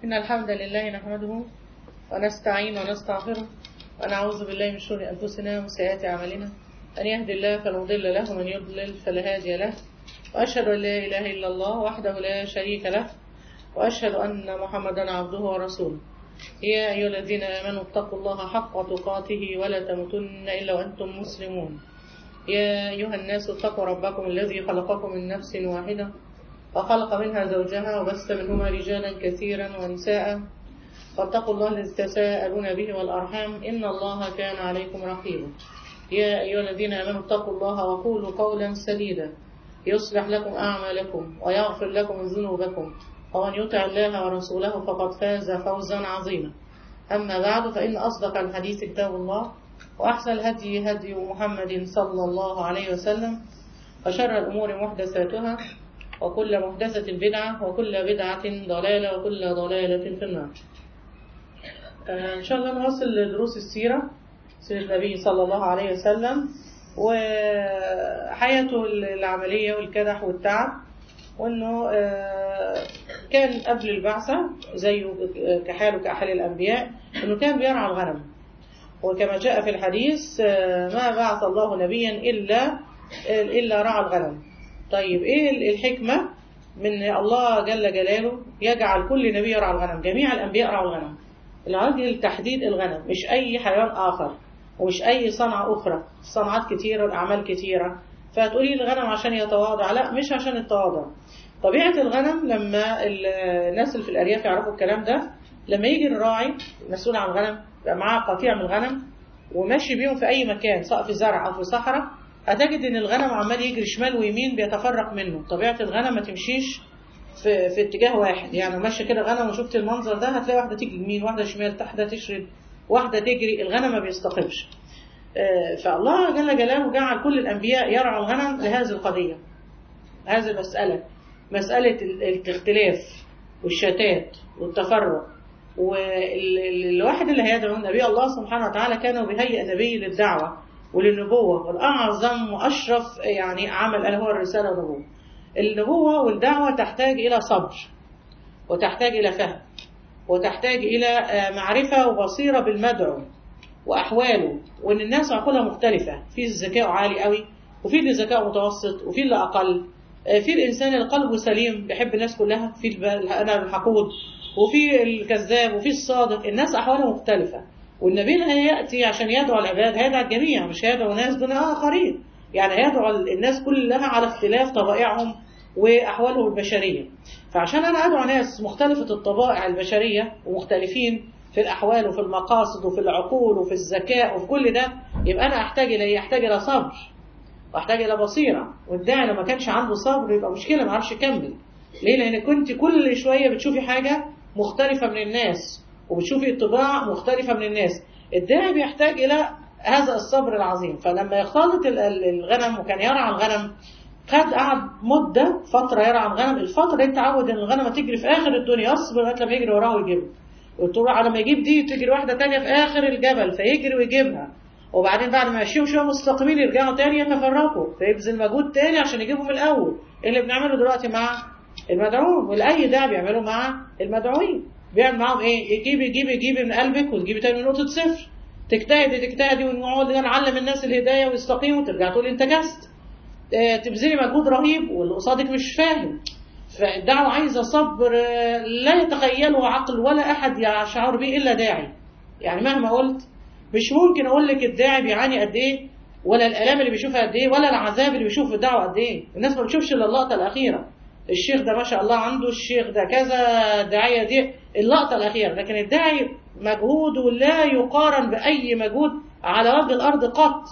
إن الحمد لله نحمده ونستعين ونستغفره ونعوذ بالله من شرور أنفسنا ومن سيئات أعمالنا. أن يهدي الله فلا مضل له ومن يضلل فلا هادي له. وأشهد أن لا إله إلا الله وحده لا شريك له وأشهد أن محمدا عبده ورسوله. يا أيها الذين آمنوا اتقوا الله حق تقاته ولا تموتن إلا وأنتم مسلمون. يا أيها الناس اتقوا ربكم الذي خلقكم من نفس واحدة وخلق منها زوجها وبث منهما رجالا كثيرا ونساء واتقوا الله الذي تساءلون به والأرحام إن الله كان عليكم رقيبا. يا أيها الذين آمنوا اتقوا الله وقولوا قولا سديدا يصلح لكم أعمالكم ويغفر لكم ذنوبكم ومن يطع الله ورسوله فقد فاز فوزا عظيما. أما بعد فإن أصدق الحديث كتاب الله وأحسن الهدي هدي محمد صلى الله عليه وسلم وشر الأمور محدثاتها وكل محدثة بدعة وكل بدعة ضلالة وكل ضلالة في النار. إن شاء الله نواصل دروس السيرة، سيرة النبي صلى الله عليه وسلم وحياته العملية والكدح والتعب، وأنه كان قبل البعثة زيه كحاله كأحال الأنبياء أنه كان بيرعى الغنم، وكما جاء في الحديث ما بعث الله نبيا إلا رعى الغنم. طيب إيه الحكمة من الله جل جلاله يجعل كل نبي يرعى الغنم؟ جميع الأنبياء رعوا الغنم. العاجل تحديد الغنم، مش أي حيوان آخر ومش أي صنعة أخرى. الصنعات كتيرة والأعمال كتيرة، فتقولي الغنم عشان يتواضع، لا مش عشان التواضع. طبيعة الغنم لما الناس اللي في الأرياف يعرفوا الكلام ده، لما يجي الراعي مسؤول عن الغنم يبقى معاه قطيع من الغنم وماشي بيهم في أي مكان سواء في زرع أو في صحراء، هتجد إن الغنم عمال يجري شمال ويمين بيتفرق منه. طبيعة الغنم ما تمشيش في اتجاه واحد، يعني ماشي كده غنم وشفت المنظر ده هتلاقي واحدة تيجي يمين واحدة شمال، واحدة تشرد واحدة تجري. الغنم ما بيستقبش. فالله جل جلاله جعل كل الأنبياء يرعوا الغنم لهذه القضية، هذه المسألة، مسألة الاختلاف والشتات والتفرق. والواحد اللي هيدعو النبي الله سبحانه وتعالى كانوا بيهيئ النبي للدعوة وللنبوة، والأعظم وأشرف يعني عمل ألا هو الرسالة والنبوة. النبوة والدعوة تحتاج إلى صبر وتحتاج إلى فهم وتحتاج إلى معرفة وبصيرة بالمدعو وأحواله، وإن الناس عقولها مختلفة، في الذكاء عالي قوي وفي اللي ذكاء متوسط وفي اللي أقل، في الإنسان اللي قلبه سليم بيحب الناس كلها، في أنا الحقود وفي الكذاب وفي الصادق. الناس أحوالها مختلفة، والنبي هيأتي عشان يدعو العباد، هيدعو الجميع مش هيدعو ناس دون آخرين، يعني هيدعو الناس كلها على اختلاف طبائعهم وأحوالهم البشرية. فعشان أنا أدعو ناس مختلفة الطبائع البشرية ومختلفين في الأحوال وفي المقاصد وفي العقول وفي الذكاء وفي كل ده، يبقى أنا أحتاج إلى صبر واحتاج إلى بصيرة. والداعي لما كانش عنده صبر يبقى مشكلة، ما عرفش يكمل. ليه؟ لأن كنت كل شوية بتشوفي حاجة مختلفة من الناس وبتشوفي طباع مختلفة من الناس. الداعي بيحتاج إلى هذا الصبر العظيم. فلما يختلط الغنم وكان يرعى الغنم، قعد مدة فترة يرعى الغنم. الفترة دي تعود إن الغنم تجري في آخر الدنيا، يصبر لغاية لما يجري وراه ويجيبها، على ما يجيب دي تجري واحدة تانية في آخر الجبل فيجري ويجيبها، وبعدين بعد ما يمشيوا شويه مستقيمين يرجعوا تاني يتفرقوا، فيبذل مجهود تاني عشان يجيبوا من الاول. اللي بنعمله دلوقتي مع المدعوين، والاي ده بيعمله مع المدعوين. بيعمل معاهم ايه؟ يجيب من قلبك وتجيبي تاني من نقطه صفر. تجتهدي ونقعد نعلم الناس الهدايه ويستقيموا، ترجع تقول انت جست. تبذلي مجهود رهيب واللي قصادك مش فاهم. فالدعوه عايزه صبر لا يتخيله عقل ولا احد يشعر به الا داعي. يعني مهما قلت مش ممكن اقول لك الداعي بيعاني قد ايه، ولا الالام اللي بيشوفها قد ايه، ولا العذاب اللي بيشوفه في الدعوه قد ايه. الناس ما بتشوفش الا اللقطه الاخيره. الشيخ ده ما شاء الله عنده، الشيخ ده كذا، الداعيه دي اللقطه الاخيره. لكن الداعي مجهوده لا يقارن باي مجهود على وجه الارض قط.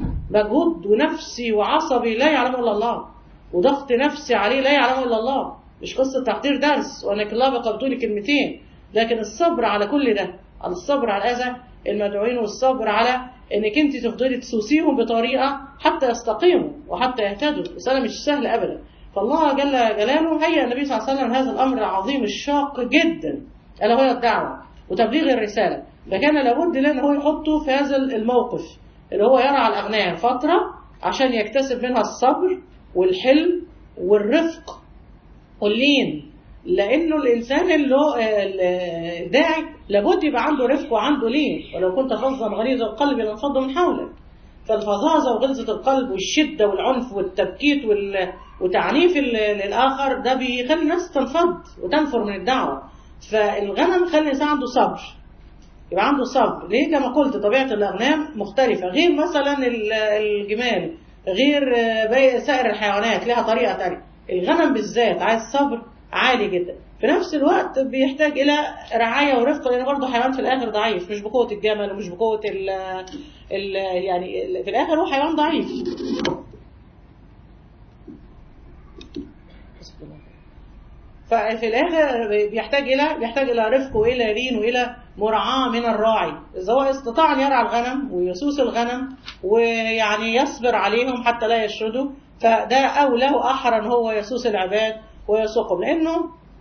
مجهود نفسي وعصبي لا يعلمه الا الله، وضغط نفسي عليه لا يعلمه الا الله. مش قصه تحضير درس وانك الله بقى بتقولي كلمتين، لكن الصبر على كل ده، على الصبر على الاذى المدعوين، والصبر على انك انت تفضلي تسوسيهم بطريقه حتى يستقيموا وحتى يهتدوا. مساله مش سهله ابدا. فالله جل جلاله هيأ النبي صلى الله عليه وسلم هذا الامر العظيم الشاق جدا، الا هو الدعوه وتبليغ الرساله. فكان لابد له ان هو يحطه في هذا الموقف اللي هو يرعى الاغنام فتره عشان يكتسب منها الصبر والحلم والرفق واللين لانه الانسان اللي هو الداعي لابد يبقى عنده رفق وعنده لين، ولو كنت فظا غليظ القلب لانفضوا من حولك. فالفظاظه وغلظه القلب والشده والعنف والتبكيت وتعنيف للاخر ده بيخلي الناس تنفض وتنفر من الدعوه. فالغنم خلي الانسان عنده صبر، يبقى عنده صبر. ليه؟ كما قلت طبيعه الاغنام مختلفه، غير مثلا الجمال، غير باقي سائر الحيوانات لها طريقه ثانيه. الغنم بالذات عايز صبر عالي جدا، في نفس الوقت بيحتاج الى رعايه ورفق، لان برضه حيوان في الاخر ضعيف، مش بقوه الجمل ومش بقوه يعني في الاخر هو حيوان ضعيف. ففي الاخر بيحتاج الى رفق والى لين والى مراعاه من الراعي، اذا هو استطاع ان يرعى الغنم ويسوس الغنم ويعني يصبر عليهم حتى لا يشردوا، فده اولى واحرى ان هو يسوس العباد ويسوقهم. لانه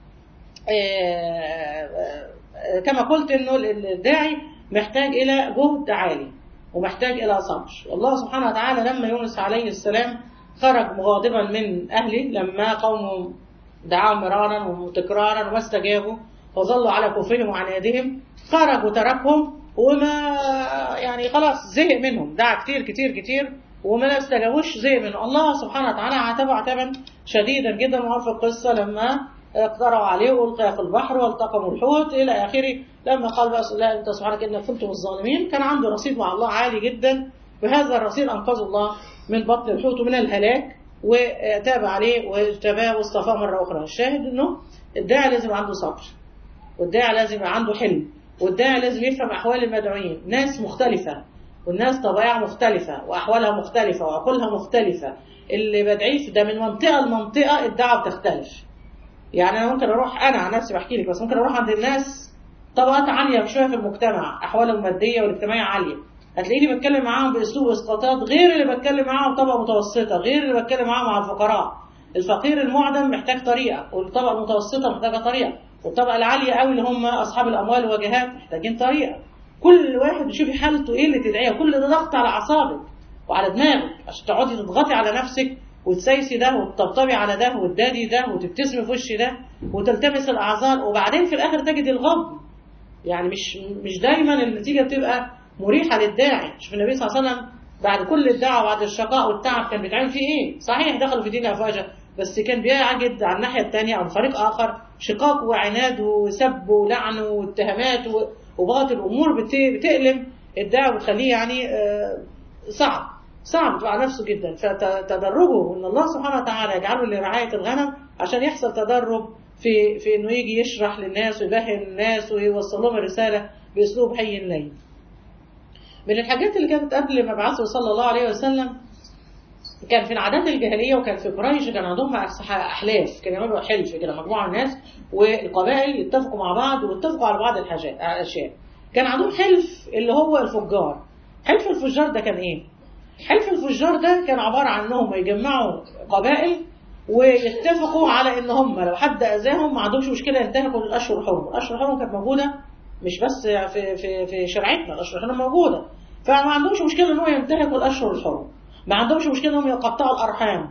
كما قلت انه الداعي محتاج الى جهد عالي ومحتاج الى صبر. والله سبحانه وتعالى لما يونس عليه السلام خرج مغاضبا من اهله لما قومه دعاهم مرارا وتكرارا وما استجابوا وظلوا على كفرهم وعنادهم، خرج وتركهم وما يعني خلاص زهق منهم، دعا كتير كتير كتير وما استجابوش، زهق منهم. الله سبحانه وتعالى عاتبه عتابا شديدا جدا، وعرف القصه لما اقترعوا عليه والقى في البحر والتقموا الحوت الى اخره، لما قال بس لا انت سبحانك انك كنتم الظالمين. كان عنده رصيد مع الله عالي جدا، بهذا الرصيد انقذ الله من بطن الحوت ومن الهلاك، وتاب عليه واجتباه واصطفاه مره اخرى. الشاهد انه الداعي لازم عنده صبر، والداعي لازم يبقى عنده حلم، والداعي لازم يفهم احوال المدعوين، ناس مختلفه والناس طبائع مختلفه واحوالها مختلفه وعقولها مختلفه. اللي بدعيه ده من منطقه لمنطقه الدعوه بتختلف. يعني انا ممكن اروح، انا عن نفسي بحكي لك، بس ممكن اروح عند الناس طبقات عاليه شويه في المجتمع، احوالهم الماديه والاجتماعيه عاليه، هتلاقيني بتكلم معاهم باسلوب اسقاطات غير اللي بتكلم معاهم طبقه متوسطه، غير اللي بتكلم معاهم مع الفقراء. الفقير المعدم محتاج طريقه، والطبقه المتوسطه محتاجه طريقه، والطبقه العاليه قوي اللي هم اصحاب الاموال والوجهات محتاجين طريقه. كل واحد تشوفي حالته ايه اللي تدعيه، كل ده ضغط على اعصابك وعلى دماغك عشان تقعدي تضغطي على نفسك وتسيسي ده وتطبطبي على ده وتدادي ده وتبتسمي في وش ده وتلتمس الاعذار، وبعدين في الاخر تجد الغضب. يعني مش دايما النتيجه بتبقى مريحه للداعي. شوف النبي صلى الله عليه وسلم بعد كل الدعوه بعد الشقاء والتعب كان بيتعمل فيه ايه؟ صحيح دخلوا في دين افواجا، بس كان بيعجد على الناحيه الثانيه او فريق اخر شقاق وعناد وسب ولعن واتهامات وباطل الامور بتألم الداعي وبتخليه يعني صعب على نفسه جدا. فتدرجه ان الله سبحانه وتعالى يجعله لرعايه الغنم عشان يحصل تدرج في انه يجي يشرح للناس ويفهم الناس ويوصل لهم الرساله باسلوب حي لين. من الحاجات اللي كانت قبل مبعثه صلى الله عليه وسلم كان في العادات الجاهليه، وكان في قريش كان عندهم احلاف، كانوا يعملوا حلف كده مجموعه من الناس والقبائل يتفقوا مع بعض ويتفقوا على بعض الاشياء. كان عندهم حلف اللي هو الفجار. حلف الفجار ده كان ايه؟ حلف الفجار ده كان عباره عن انهم يجمعوا قبائل ويتفقوا على ان هم لو حد اذاهم ما عندهمش مشكله ينتهكوا الاشهر الحرم. الاشهر الحرم كانت موجوده مش بس في شريعتنا، الاشهر الحرم موجوده، فما عندهمش مشكله ان هو ينتهكوا الاشهر الحرم، ما عندهمش مشكله انهم يقطعوا الارحام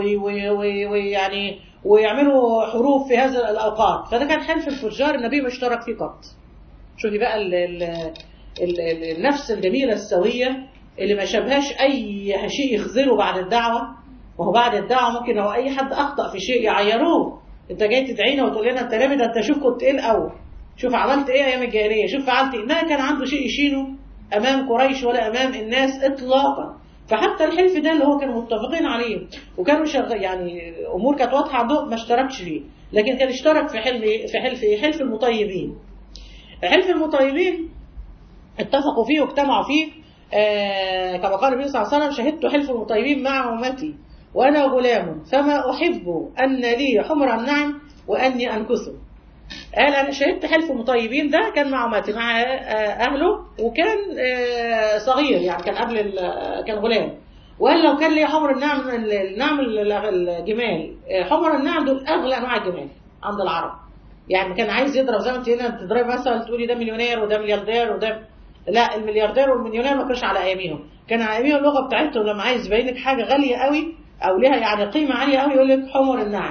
ويعني ويعملوا حروب في هذه الاوقات. فده كان حلف الفجار النبي ما اشترك فيه قط. شوفي بقى النفس الجميله السويه اللي ما شبهاش اي شيء يخذله بعد الدعوه. وهو بعد الدعوه ممكن لو اي حد اخطا في شيء يعيروه، انت جاي تدعينا وتقول لنا انت لابد، انت شوف كنت ايه الاول، شوف عملت ايه ايام الجاهليه، شوف فعلت ايه. ما كان عنده شيء يشيله امام قريش ولا امام الناس اطلاقا. فحتى الحلف ده اللي هو كانوا متفقين عليه وكانوا يعني امور كانت واضحه عندهم ما اشتركش فيه، لكن كان اشترك في حلف المطيبين. حلف المطيبين اتفقوا فيه واجتمعوا فيه. كما قال النبي صلى الله عليه وسلم: شهدت حلف المطيبين مع أمتي وأنا غلام فما أحب أن لي حمر النعم وأني أنكثه. قال أنا شهدت حلف المطيبين ده كان مع أمتي مع أهله، وكان صغير يعني كان كان غلام. وقال لو كان لي حمر النعم، الجمال، حمر النعم دول أغلى أنواع الجمال عند العرب. يعني كان عايز يضرب زي ما انت هنا بتضرب مثلا تقولي ده مليونير وده ملياردير وده، لا، الملياردير والمليونير ما كانش على اياميهم، كان على اياميهم اللغه بتاعتهم لما عايز يبين لك حاجه غاليه قوي او لها يعني قيمه عاليه قوي يقول لك حمر النعم.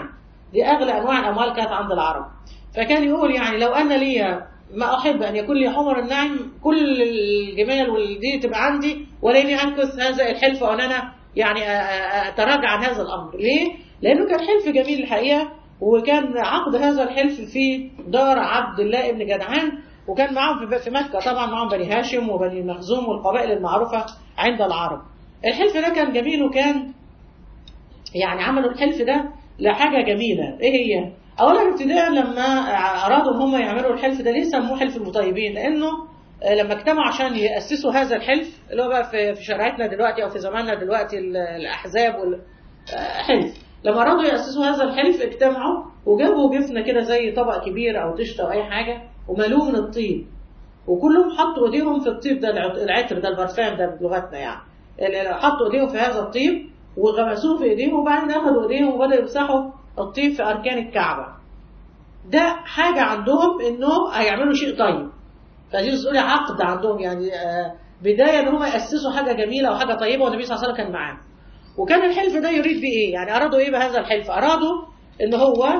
دي أغلى أنواع الأموال كانت عند العرب. فكان يقول يعني لو أن لي ما أحب أن يكون لي حمر النعم كل الجمال والدي تبقى عندي، ولاني أنكث هذا الحلف وأن أنا يعني أتراجع عن هذا الأمر. ليه؟ لأنه كان حلف جميل الحقيقة، وكان عقد هذا الحلف في دار عبد الله بن جدعان، وكان معهم في مكة طبعا معهم بني هاشم وبني مخزوم والقبائل المعروفة عند العرب. الحلف ده كان جميل، وكان يعني عملوا الحلف ده لحاجة جميلة. ايه هي؟ اولا ابتداء لما ارادوا ان هم يعملوا الحلف ده، ليه سموه حلف المطيبين؟ لانه لما اجتمعوا عشان يأسسوا هذا الحلف اللي هو بقى في شريعتنا دلوقتي او في زماننا دلوقتي الاحزاب والحلف، لما ارادوا يأسسوا هذا الحلف اجتمعوا وجابوا جفنة كده زي طبق كبير او طشت او اي حاجة وملوه من الطيب، وكلهم حطوا ايديهم في الطيب ده، العطر ده البرفان ده بلغتنا يعني، حطوا ايديهم في هذا الطيب وغمسوه في ايديهم، وبعدين اخذوا ايديهم وبدأوا يمسحوا الطيب في اركان الكعبة. ده حاجة عندهم انه هيعملوا شيء طيب، فدي تقولي عقد عندهم يعني بداية ان هم يأسسوا حاجة جميلة وحاجة طيبة، والنبي صلى الله عليه وسلم كان معاهم. وكان الحلف ده يريد بإيه؟ يعني أرادوا إيه بهذا الحلف؟ أرادوا إن هو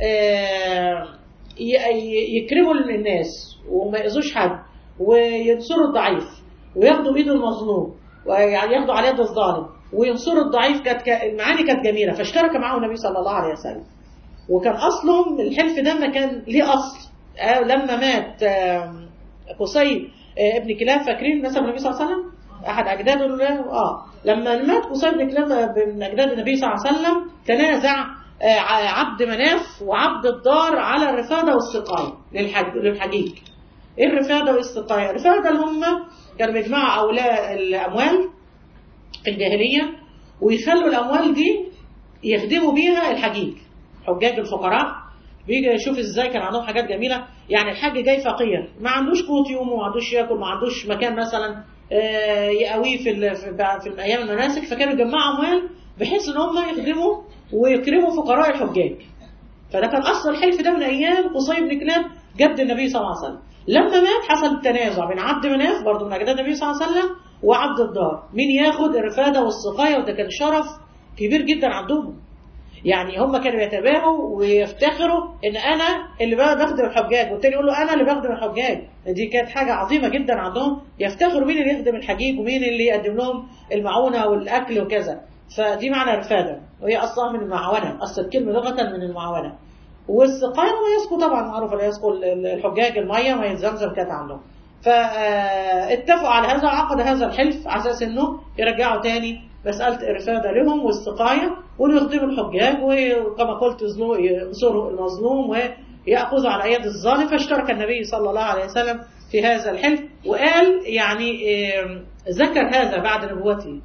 يكرموا الناس وما يأذوش حد، وينصروا الضعيف، وياخدوا إيد المظلوم، ويعني ياخدوا على يد الظالم، وينصروا الضعيف. المعاني كانت جميلة، فاشترك معه النبي صلى الله عليه وسلم. وكان أصلهم الحلف ده ما كان ليه أصل. لما مات قصي ابن كلاب، فاكرين نسب النبي صلى الله عليه وسلم؟ أحد أجداده لما مات قصي بن كلاب من أجداد النبي صلى الله عليه وسلم، تنازع عبد مناف وعبد الدار على الرفادة والسقاية للحجيج. إيه الرفادة والسقاية؟ الرفادة اللي هم كانوا بيجمعوا أولاء الأموال في الجاهلية، ويخلوا الأموال دي يخدموا بيها الحجيج، حجاج الفقراء. بيجي يشوف ازاي كان عندهم حاجات جميلة. يعني الحاج جاي فقير ما عندوش قوت يومه، وما عندوش ياكل، ما عندوش مكان مثلا يقويه في ايام المناسك، فكانوا يجمعوا اموال بحيث ان هم يخدموا ويكرموا فقراء الحجاج. فده كان اصل الحلف ده من ايام قصي بن كلاب جد النبي صلى الله عليه وسلم. لما مات حصل التنازع بين عبد مناف برضه من اجداد النبي صلى الله عليه وسلم وعبد الدار، مين ياخد الرفاده والسقايه. وده كان شرف كبير جدا عندهم. يعني هم كانوا يتباهوا ويفتخروا ان انا اللي بخدم الحجاج، والتاني يقول له انا اللي بخدم الحجاج. دي كانت حاجه عظيمه جدا عندهم، يفتخروا مين اللي يخدم الحجيج ومين اللي يقدم لهم المعونه والاكل وكذا. فدي معنى الرفاده، وهي اصلا من المعاونه، اصل الكلمه لغه من المعاونه. والسقايه ما يسقوا طبعا معروف، لا يسقوا الحجاج الميه، ما يتزمزم كانت عندهم. فاتفقوا على هذا وعقد هذا الحلف على اساس انه يرجعوا تاني مسألة الرفادة لهم والسقاية، ويخدموا الحجاج، وكما قلت ينصروا المظلوم ويأخذوا على يد الظالم. فاشترك النبي صلى الله عليه وسلم في هذا الحلف، وقال يعني ذكر هذا بعد نبوته،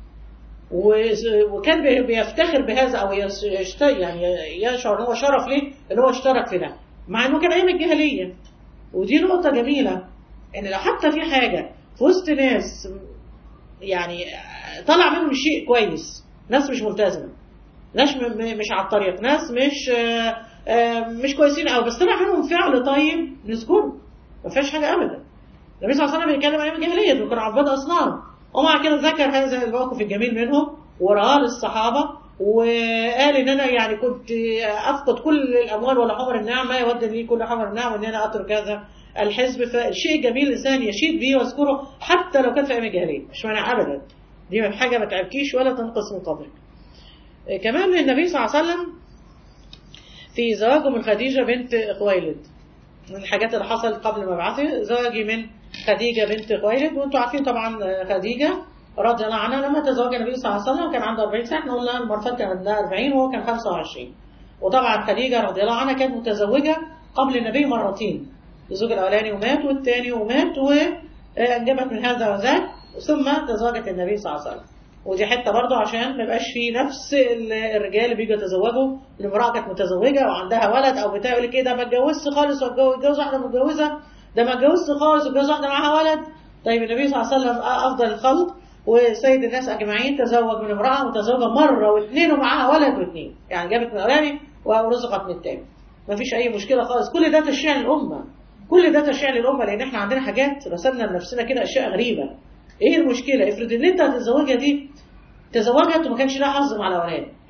وكان بيفتخر بهذا او يعني يشعر ان هو شرف ليه ان هو اشترك في ده، مع انه كان ايام الجاهليه. ودي نقطه جميله، ان لو حتى في حاجه في وسط ناس يعني طلع منهم شيء كويس، ناس مش ملتزمه، ناس مش على الطريق، ناس مش كويسين قوي، بس طلع منهم فعل طيب نذكره، ما فيهاش حاجه ابدا. النبي صلى الله عليه وسلم بيتكلم ايام الجاهليه دول كانوا عباد اصنام، ومع كده ذكر هذا الموقف الجميل منهم وراه للصحابه، وقال ان انا يعني كنت افقد كل الاموال ولا حمر النعم، ما يود لي كل حمر النعم وان انا اترك هذا الحزب. فالشيء جميل الانسان يشيد به ويذكره حتى لو كان في ايام الجاهليه، مش مانع ابدا، دي حاجه ما تعبكيش ولا تنقص من قدرك. كمان النبي صلى الله عليه وسلم في زواجه من خديجه بنت خويلد، من الحاجات اللي حصلت قبل مبعثه زواجي من خديجه بنت خويلد. وانتم عارفين طبعا خديجه رضي الله عنها لما تزوج النبي صلى الله عليه وسلم كان عنده 40 سنه، احنا قلنا المرفات كان عندها 40 وهو كان 25. وطبعا خديجه رضي الله عنها كانت متزوجه قبل النبي مرتين، الزوج الاولاني ومات والثاني ومات، وانجبت من هذا وذاك، ثم تزوجت النبي صلى الله عليه وسلم. ودي حته برضه عشان ما يبقاش في نفس الرجال اللي بيجوا يتزوجوا الامراه كانت متزوجه وعندها ولد او بتاع يقول لك ايه ده ما اتجوزش خالص واتجوز واحده متجوزه، ده ما اتجوزش خالص واتجوز واحده معاها ولد. طيب النبي صلى الله عليه وسلم افضل الخلق وسيد الناس اجمعين تزوج من امراه متزوجه مره واثنين ومعاها ولد واثنين، يعني جابت من الاولاني ورزقت من الثاني، ما فيش اي مشكله خالص. كل ده تشريع للامه، كل ده تشريع للامه، لان احنا عندنا حاجات رسمنا لنفسنا كده اشياء غريبه. ايه المشكله؟ افرض ان انت هتتزوجها دي تزوجت وما كانش لها حظ مع الاولاد،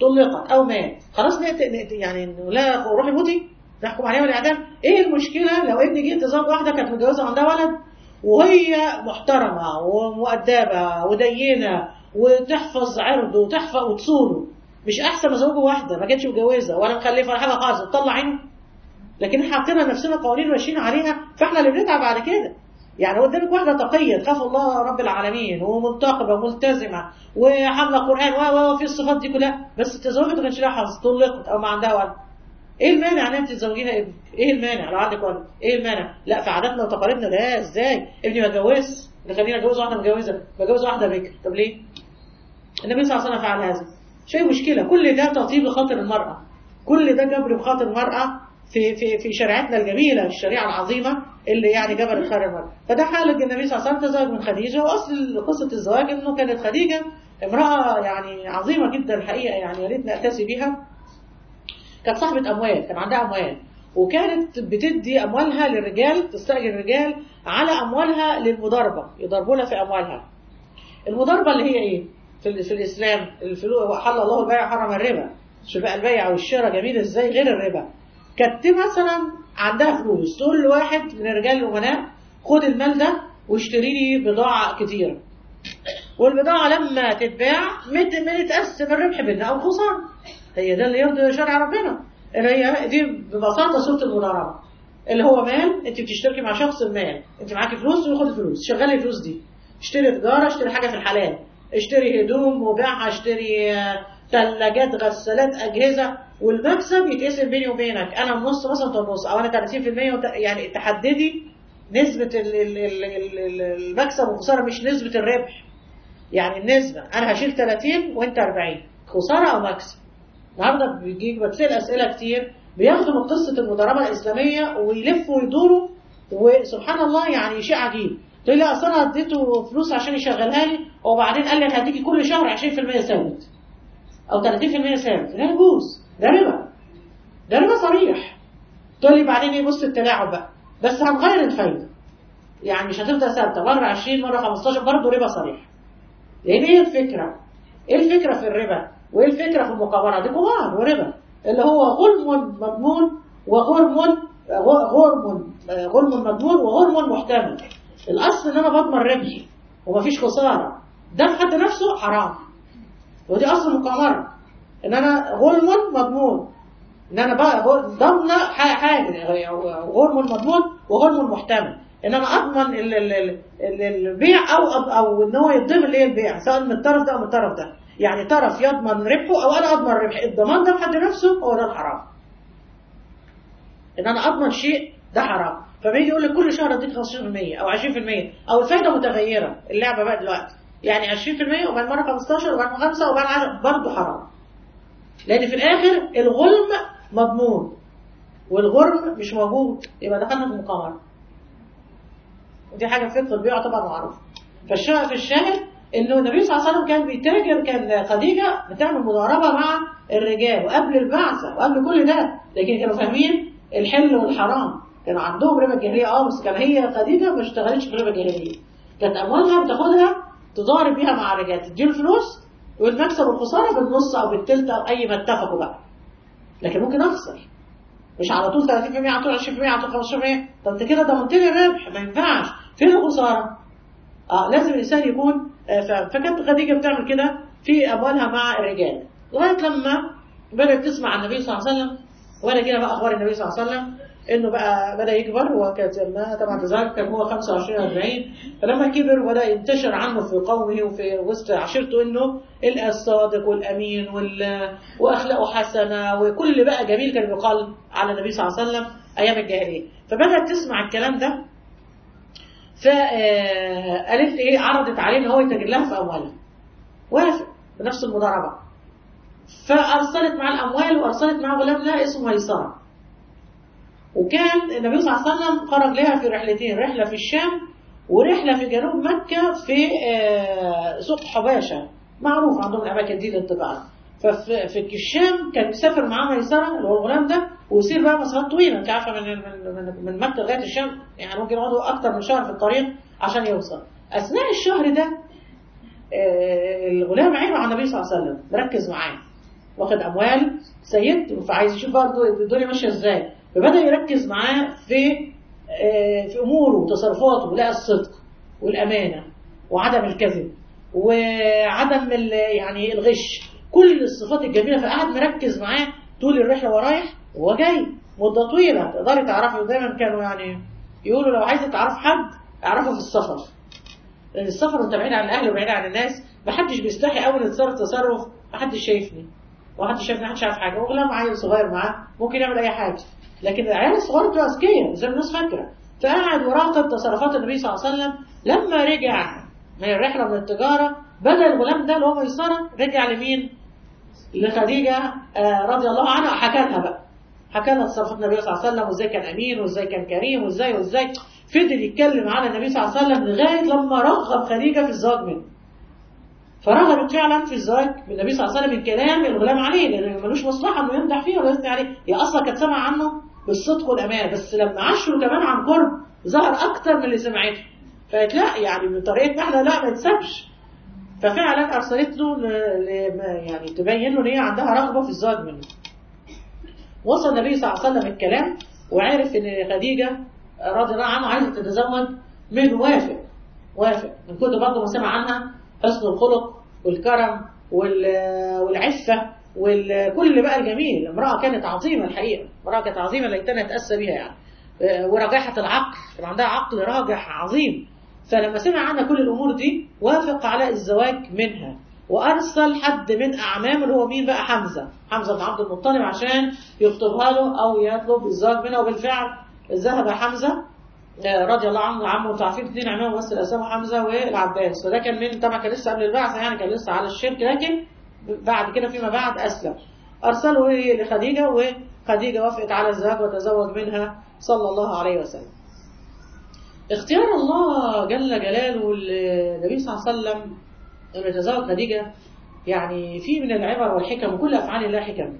طلقت او مات، خلاص يعني لا روحي موتي، نحكم عليها بالاعدام. ايه المشكله لو ابني جه يتزوج واحده كانت متجوزه وعندها ولد وهي محترمه ومؤدبه ودينه وتحفظ عرضه وتحفظ وتصونه، مش احسن ما زوجه واحده ما كانتش متجوزه ولا مخلفه ولا حاجه خالص وتطلع عينه؟ لكن احنا حاطين لنفسنا قوانين ماشيين عليها، فاحنا اللي بنتعب بعد كده. يعني قدامك واحده تقيه تخاف الله رب العالمين ومنتقبه وملتزمه وحامله قران وفي الصفات دي كلها، بس تزوجت ما كانش لها حظ، طلقت او ما عندها ولد، ايه المانع ان انت تزوجيها ابنك؟ ايه المانع لو عندك ولد؟ ايه المانع؟ لا في عاداتنا وتقاليدنا لا، ازاي ابني ما اتجوزش، اللي خليني اتجوز واحده متجوزه، بتجوز واحده بكر، طب ليه؟ النبي صلى الله عليه وسلم فعل هذا، شيء مشكله. كل ده تطيب بخاطر المراه، كل ده جبر بخاطر المراه في شريعتنا الجميله، الشريعه العظيمه اللي يعني جبرت خير المراه. فده حال النبي صلى الله عليه وسلم تزوج من خديجه، واصل قصه الزواج انه كانت خديجه امراه يعني عظيمه جدا الحقيقه، يعني يا ريت نأتسي بيها. كانت صاحبة أموال، كان عندها أموال، وكانت بتدي أموالها للرجال، تستأجر الرجال على أموالها للمضاربة، يضربوا لها في أموالها. المضاربة اللي هي إيه؟ في الإسلام حل الله البيع وحرم الربا. شوف بقى البيع والشراء جميل إزاي غير الربا. كانت مثلا عندها فلوس تقول لواحد من الرجال الأمناء خد المال ده واشتري لي بضاعة كتيرة، والبضاعة لما تتباع بنتقسم الربح بيننا أو الخسارة. هي ده اللي يرضي شرع ربنا، اللي هي دي ببساطة صورة المضاربة، اللي هو مال انت بتشتركي مع شخص المال، انت معاكي فلوس وياخد الفلوس، شغلي الفلوس دي، اشتري تجارة، اشتري حاجة في الحلال، اشتري هدوم وبيعها، اشتري ثلاجات غسالات أجهزة، والمكسب يتقسم بيني وبينك، أنا النص مثلا انت النص، أو أنا 30%، يعني تحددي نسبة المكسب والخسارة مش نسبة الربح. يعني النسبة أنا هشيل 30 وأنت 40، خسارة أو مكسب. النهارده بيجيك بتسأل أسئلة كتير بياخدوا من قصة المضاربة الإسلامية ويلفوا ويدوروا، وسبحان الله يعني شيء عجيب. تقول لي أصل أنا اديته فلوس عشان يشغلها لي وبعدين قال لي أنا هديكي كل شهر 20% ثابت أو 30% ثابت، لا يجوز، ده ربا، ده ربا صريح. تقول لي بعدين ايه؟ بص التلاعب بقى، بس هنغير الفايدة، يعني مش هتفضل ثابتة، مرة 20 مرة 15، برضه ربا صريح. لأن ايه الفكرة؟ ايه الفكرة في الربا؟ وايه الفكرة في المقابرة؟ دي قمار وربا، اللي هو غلم مضمون غرم مضمون وغرم محتمل. الأصل إن أنا بضمن ربحي ومفيش خسارة، ده في حد نفسه حرام، ودي أصل المقامرة، إن أنا غلم مضمون، إن أنا بقى ضمن حاجة، غرم مضمون وغرم محتمل، إن أنا أضمن البيع أو إن هو يضمن لي البيع، سواء من الطرف ده أو من الطرف ده، يعني طرف يضمن ربحه أو أنا أضمن ربحي. الضمان ده في حد نفسه هو ده الحرام، إن أنا أضمن شيء ده حرام. فما يجي يقول لك كل شهر أديك 15% أو 20%، أو الفايدة متغيرة، اللعبة بقى دلوقتي يعني 20% وبعد مرة 15 وبعد 5 وبعد 10، برضه حرام. لأن في الآخر الغلم مضمون والغرم مش موجود، يبقى دخلنا في مقامرة، ودي حاجة في فقه البيع طبعا معروفة. في الشاهد إنه النبي صلى الله عليه وسلم كان بيتاجر، كان خديجة بتعمل مضاربة مع الرجال وقبل البعثة وقبل كل ده، لكن كانوا فاهمين الحل والحرام، كانوا عندهم ربا الجاهلية بس كان هي خديجة ما اشتغلتش في ربا الجاهلية، كانت أموالها بتاخدها تضارب بيها مع الرجال، تديله الفلوس والمكسب والخسارة بالنص أو بالتلت أو أي ما اتفقوا بقى. لكن ممكن أخسر، مش على طول 30%، على طول 20%، على طول 15%، طب انت كده ضمنت لي الربح، ما ينفعش، فين الخسارة؟ لازم الإنسان يكون فكانت خديجة بتعمل كده في أموالها مع الرجال، لغاية لما بدأت تسمع عن النبي صلى الله عليه وسلم، وأنا كده بقى أخبار النبي صلى الله عليه وسلم إنه بقى بدأ يكبر، وكانت طبعا تزوج كان هو 25 40، فلما كبر وبدأ ينتشر عنه في قومه وفي وسط عشيرته إنه الصادق والأمين وأخلاقه حسنة وكل بقى جميل كان يقال على النبي صلى الله عليه وسلم أيام الجاهلية. فبدأت تسمع الكلام ده، فقالت ايه، عرضت عليه ان هو يتاجر لها في اموالها، وافق بنفس المضاربه، فارسلت مع الاموال وارسلت مع غلام لها اسمه ميسره. وكان النبي صلى الله عليه وسلم خرج لها في رحلتين، رحله في الشام ورحله في جنوب مكه في سوق حباشه، معروف عندهم الاماكن دي للتجاره. ففي الشام كان يسافر معاه ميسره اللي هو الغلام ده، ويصير بقى مسافات طويله، انت عارفه من مكه لغايه الشام يعني ممكن يقعدوا اكتر من شهر في الطريق عشان يوصل. اثناء الشهر ده الغلام عينه على النبي صلى الله عليه وسلم، مركز معاه، واخد اموال سيدته، فعايز يشوف برضه الدنيا ماشيه ازاي، فبدا يركز معاه في اموره وتصرفاته، لقى الصدق والامانه وعدم الكذب وعدم يعني الغش، كل الصفات الجميله، فقعد مركز معاه طول الرحله ورايح وهو جاي مده طويله. تقدري تعرفي، دايما كانوا يعني يقولوا لو عايزه تعرف حد اعرفه في السفر، لان السفر وانت بعيد عن الاهل وبعيد عن الناس محدش بيستحي اول يتصرف تصرف محدش شايفني ومحدش شايفني، محدش عارف حاجه، وغلام عيل صغير معاه ممكن يعمل اي حاجه، لكن العيال الصغيره بتبقى اذكياء زي ما الناس فاكره. فقعد وراقب تصرفات النبي صلى الله عليه وسلم. لما رجع من الرحله من التجاره بدا الغلام ده اللي هو ميسره رجع لمين؟ لخديجه رضي الله عنها، حكى لها بقى، حكى لها تصرفات النبي صلى الله عليه وسلم وازاي كان امين وازاي كان كريم وازاي فضل يتكلم على النبي صلى الله عليه وسلم لغايه لما رغب خديجه في الزواج منه. فرغبت فعلا في الزواج بالنبي صلى الله عليه وسلم من كلام الغلام عليه، لانه ملوش مصلحه انه يمدح فيه ولا يثني عليه، هي اصلا كانت سمع عنه بالصدق والامان، بس لما عاشوا كمان عن قرب ظهر اكتر من اللي سمعته، فقالت لا يعني بطريقتنا احنا لا ما يتسابش. ففعلا ارسلت له يعني تبين له ان هي عندها رغبه في الزواج منه. وصل النبي صلى الله عليه وسلم الكلام وعرف ان خديجه رضي الله عنها عايزه تتزوج منه، وافق من كتر برضه ما سمع عنها حسن الخلق والكرم والعفه وكل بقى الجميل. امراه كانت عظيمه الحقيقه، امراه كانت عظيمه ليتنا نتاسى بها يعني، ورجاحه العقل، كان عندها عقل راجح عظيم. فلما سمع عنها كل الامور دي وافق على الزواج منها، وارسل حد من اعمامه اللي هو مين بقى؟ حمزه بن عبد المطلب عشان يخطبها له او يطلب الزواج منها. وبالفعل ذهب حمزه رضي الله عنه عمه، تعرفين اثنين عمامه بس الاسامه حمزه والعباس، فده كان من طبعا كان لسه قبل البعثه يعني، كان لسه على الشرك، لكن بعد كده فيما بعد اسلم. ارسله لخديجه وخديجه وافقت على الزواج وتزوج منها صلى الله عليه وسلم. اختيار الله جل جلاله للنبي صلى الله عليه وسلم انه يتزوج خديجه يعني في من العبر والحكم، وكل افعال الله حكم.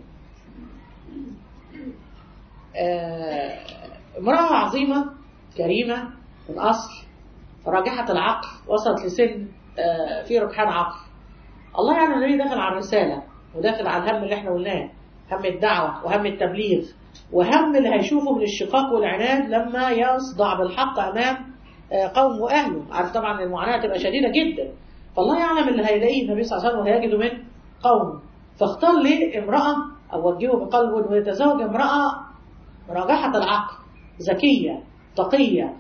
امراه عظيمه كريمه من اصل، راجحه العقل، وصلت لسن في ركحان عقل. الله يعني النبي داخل على الرساله وداخل على الهم اللي احنا قلناه، هم الدعوه وهم التبليغ وهم اللي هيشوفه من الشقاق والعناد لما يصدع بالحق امام قوم واهله. عارف طبعا المعاناه تبقى شديده جدا، فالله يعلم اللي هيلاقيه النبي صلى الله عليه وسلم وهيجده من قومه. فاختار لي امراه او وجهه بقلبه انه يتزوج امراه راجحه العقل، ذكيه تقيه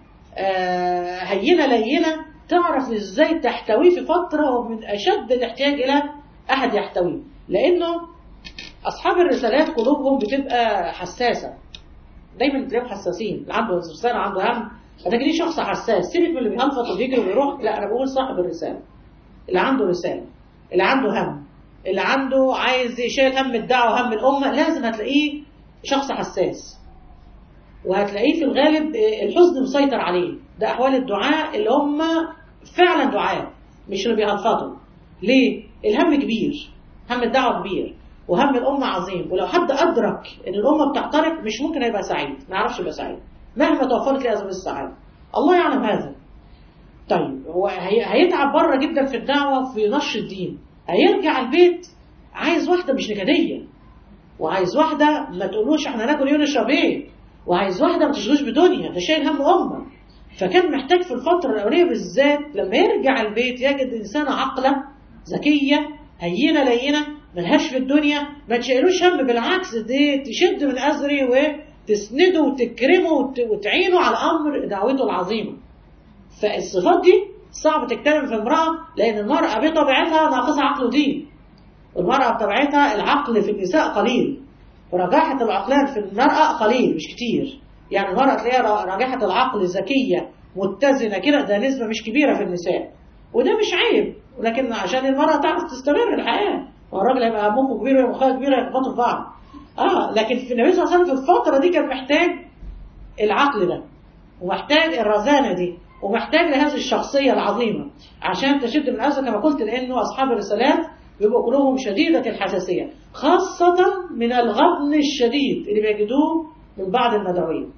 هينه لينه، تعرف ازاي تحتويه في فتره ومن اشد الاحتياج الى احد يحتويه، لانه اصحاب الرسالات قلوبهم بتبقى حساسه، دايما تلاقيهم حساسين، اللي عنده رساله عنده هم. هتجري شخص حساس، سيبك من اللي بيهلفط وبيجري وبيروح، لا انا بقول صاحب الرساله، اللي عنده رساله، اللي عنده هم، اللي عنده عايز يشيل هم الدعوه وهم الامه، لازم هتلاقيه شخص حساس، وهتلاقيه في الغالب الحزن مسيطر عليه. ده احوال الدعاء اللي هم فعلا دعاء، مش اللي بيهلفطوا. ليه؟ الهم كبير، هم الدعوه كبير وهم الامه عظيم، ولو حد ادرك ان الامه بتحترق مش ممكن هيبقى سعيد، ما يعرفش يبقى سعيد مهما توفرت له اسباب السعاده، الله يعلم هذا. طيب هو هيتعب بره جدا في الدعوه في نشر الدين، هيرجع البيت عايز واحده مش نكديه، وعايز واحده ما تقولوش احنا ناكل ايه ونشرب ايه، وعايز واحده ما تشغلش بدنيا، ده شايل هم امه. فكان محتاج في الفتره الاوليه بالذات لما يرجع البيت يجد انسانه عاقله ذكيه هينه لينه ملهاش في الدنيا، ما تشيلوش هم، بالعكس دي تشد من ازري وتسنده وتكرمه وتعينه على امر دعوته العظيمه. فالصفات دي صعب تكتمل في امراه، لان المراه بطبيعتها ناقصه عقل ودين، والمراه بطبيعتها العقل في النساء قليل، ورجاحه العقلان في المراه قليل مش كتير. يعني المراه تلاقيها راجحه العقل ذكيه متزنه كده، ده نسبه مش كبيره في النساء، وده مش عيب، ولكن عشان المراه تعرف تستمر الحياه، والراجل هيبقى مخه كبير ومخها كبيره يخبطوا في بعض. لكن في النبي صلى الله عليه وسلم في الفتره دي كان محتاج العقل ده، ومحتاج الرزانه دي، ومحتاج لهذه الشخصيه العظيمه عشان تشد من أذى كما قلت، لانه اصحاب الرسالات بيبقوا قلوبهم شديده الحساسيه، خاصه من الغبن الشديد اللي بيجدوه من بعض المدعوين.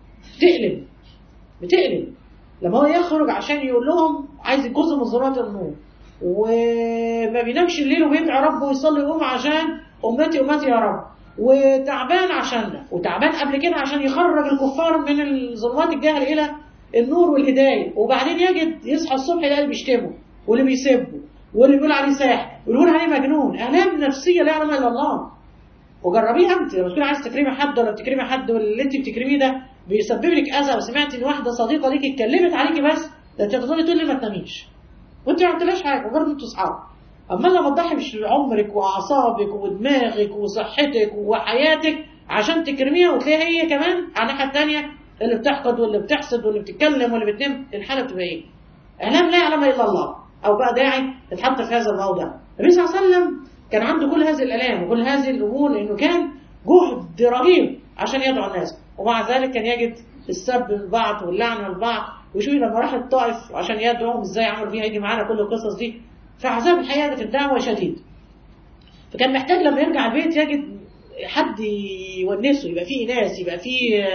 بتقلب لما هو يخرج عشان يقول لهم عايز يجوز من ظلمات النور، وما بينامش الليل وبيدعي ربه ويصلي يقوم عشان أمتي أمتي يا رب، وتعبان عشاننا، وتعبان قبل كده عشان يخرج الكفار من الظلمات الجهل إلى النور والهداية، وبعدين يصحى الصبح يلاقي اللي بيشتمه واللي بيسبه واللي بيقول عليه ساحر واللي بيقول عليه مجنون، آلام نفسية لا يعلمها إلا الله. وجربيها أنت لما تكوني عايز تكرمي حد ولا بتكرمي حد واللي أنت بتكرميه ده بيسبب لك أذى، وسمعتي إن واحدة صديقة ليكي اتكلمت عليكي بس ده أنت هتفضلي تقولي ما تناميش وأنت ما عملتلهاش حاجة وبرضه أنتوا أصحاب. أما لما تضحي بعمرك وأعصابك ودماغك وصحتك وحياتك عشان تكرميها، وتلاقيها هي كمان على الناحية الثانية اللي بتحقد واللي بتحسد واللي بتتكلم واللي بتنام، الحالة بتبقى إيه؟ إعلام لا يعلمها إلا الله، أو بقى داعي تتحط في هذا الموضع. النبي صلى الله عليه وسلم كان عنده كل هذه الآلام وكل هذه الأمور، لأنه كان جهد رهيب عشان يدعو الناس، ومع ذلك كان يجد السب من بعض واللعنة من بعض. وشوفي لما راح الطائف عشان يدعوهم ازاي عملوا فيها، يجي معانا كل القصص دي. فعذاب الحقيقة في الدعوة شديد، فكان محتاج لما يرجع البيت يجد حد يونسه، يبقى فيه ناس، يبقى فيه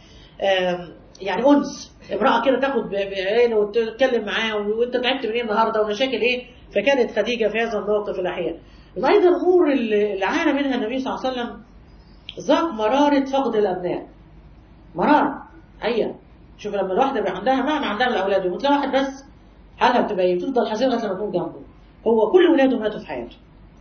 يعني أنس، امرأة كده تاخد بعينه وتتكلم معاه وانت تعبت من ايه النهارده ومشاكل ايه. فكانت خديجة في هذا الموقف الأحيان. أيضا الأمور اللي عانى منها النبي صلى الله عليه وسلم، ذاق مرارة فقد الأبناء. مرارة حقيقة. شوف لما الواحدة بيبقى عندها مهما عندها من الأولاد ومثل واحد بس حالها بتبقى بتفضل حزينة لغاية لما تكون جنبه. هو كل ولاده ماتوا في حياته.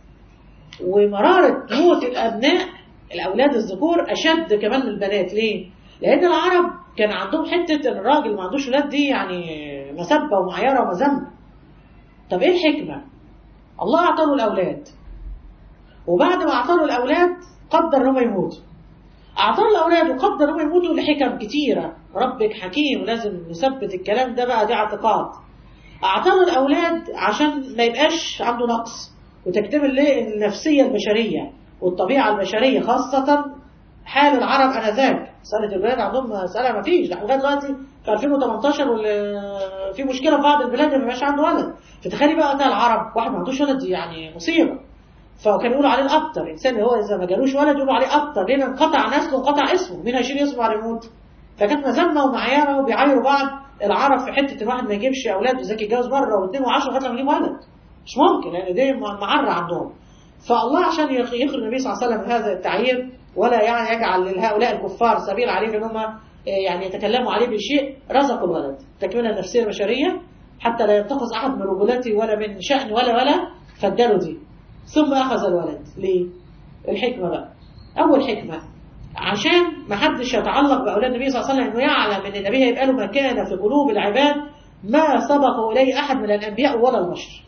ومرارة موت الأبناء الأولاد الذكور أشد كمان من البنات. ليه؟ لأن العرب كان عندهم حتة إن الراجل ما عندوش ولاد دي يعني مسبة ومعيرة ومذمة. طب إيه الحكمة؟ الله أعطاله الأولاد، وبعد ما أعطاله الأولاد قدر إنهم يموتوا. أعطاله الأولاد وقدر إنهم يموتوا لحكم كتيرة. ربك حكيم، ولازم نثبت الكلام ده بقى، دي اعتقاد. أعطاله الأولاد عشان ما يبقاش عنده نقص، وتكتمل له النفسية البشرية والطبيعة البشرية، خاصة حال العرب آنذاك. مسألة الولاد عندهم مسألة ما فيش لغاية دلوقتي في 2018 في مشكلة في بعض البلاد ما بيبقاش عنده ولد. فتخيلي بقى ده العرب واحد ما عندوش ولد، يعني مصيبة. فكانوا يقولوا عليه الأبتر، الإنسان اللي هو إذا ما جالوش ولد يقولوا عليه أبتر، لأن انقطع نسله وانقطع اسمه، مين هيشيل اسمه على يموت؟ فكانت مذمة ومعيرة وبيعايروا بعض العرب في حتة الواحد ما يجيبش أولاد، وذاك يتجوز مرة واثنين وعشرة لغاية لما يجيب ولد. مش ممكن، لأن دي معرة عندهم. فالله عشان يخرج النبي صلى الله عليه وسلم من هذا التعيير، ولا يعني يجعل لهؤلاء الكفار سبيل عليه ان هم يعني يتكلموا عليه بشيء، رزقوا الولد تكملة النفسية البشرية حتى لا ينتقص أحد من رجولته ولا من شأن ولا فاداله دي. ثم أخذ الولد. ليه؟ الحكمة بقى. أول حكمة عشان ما حدش يتعلق بأولاد النبي صلى الله عليه وسلم، إنه يعلم إن النبي هيبقى له مكانة في قلوب العباد ما سبق إليه أحد من الأنبياء ولا البشر.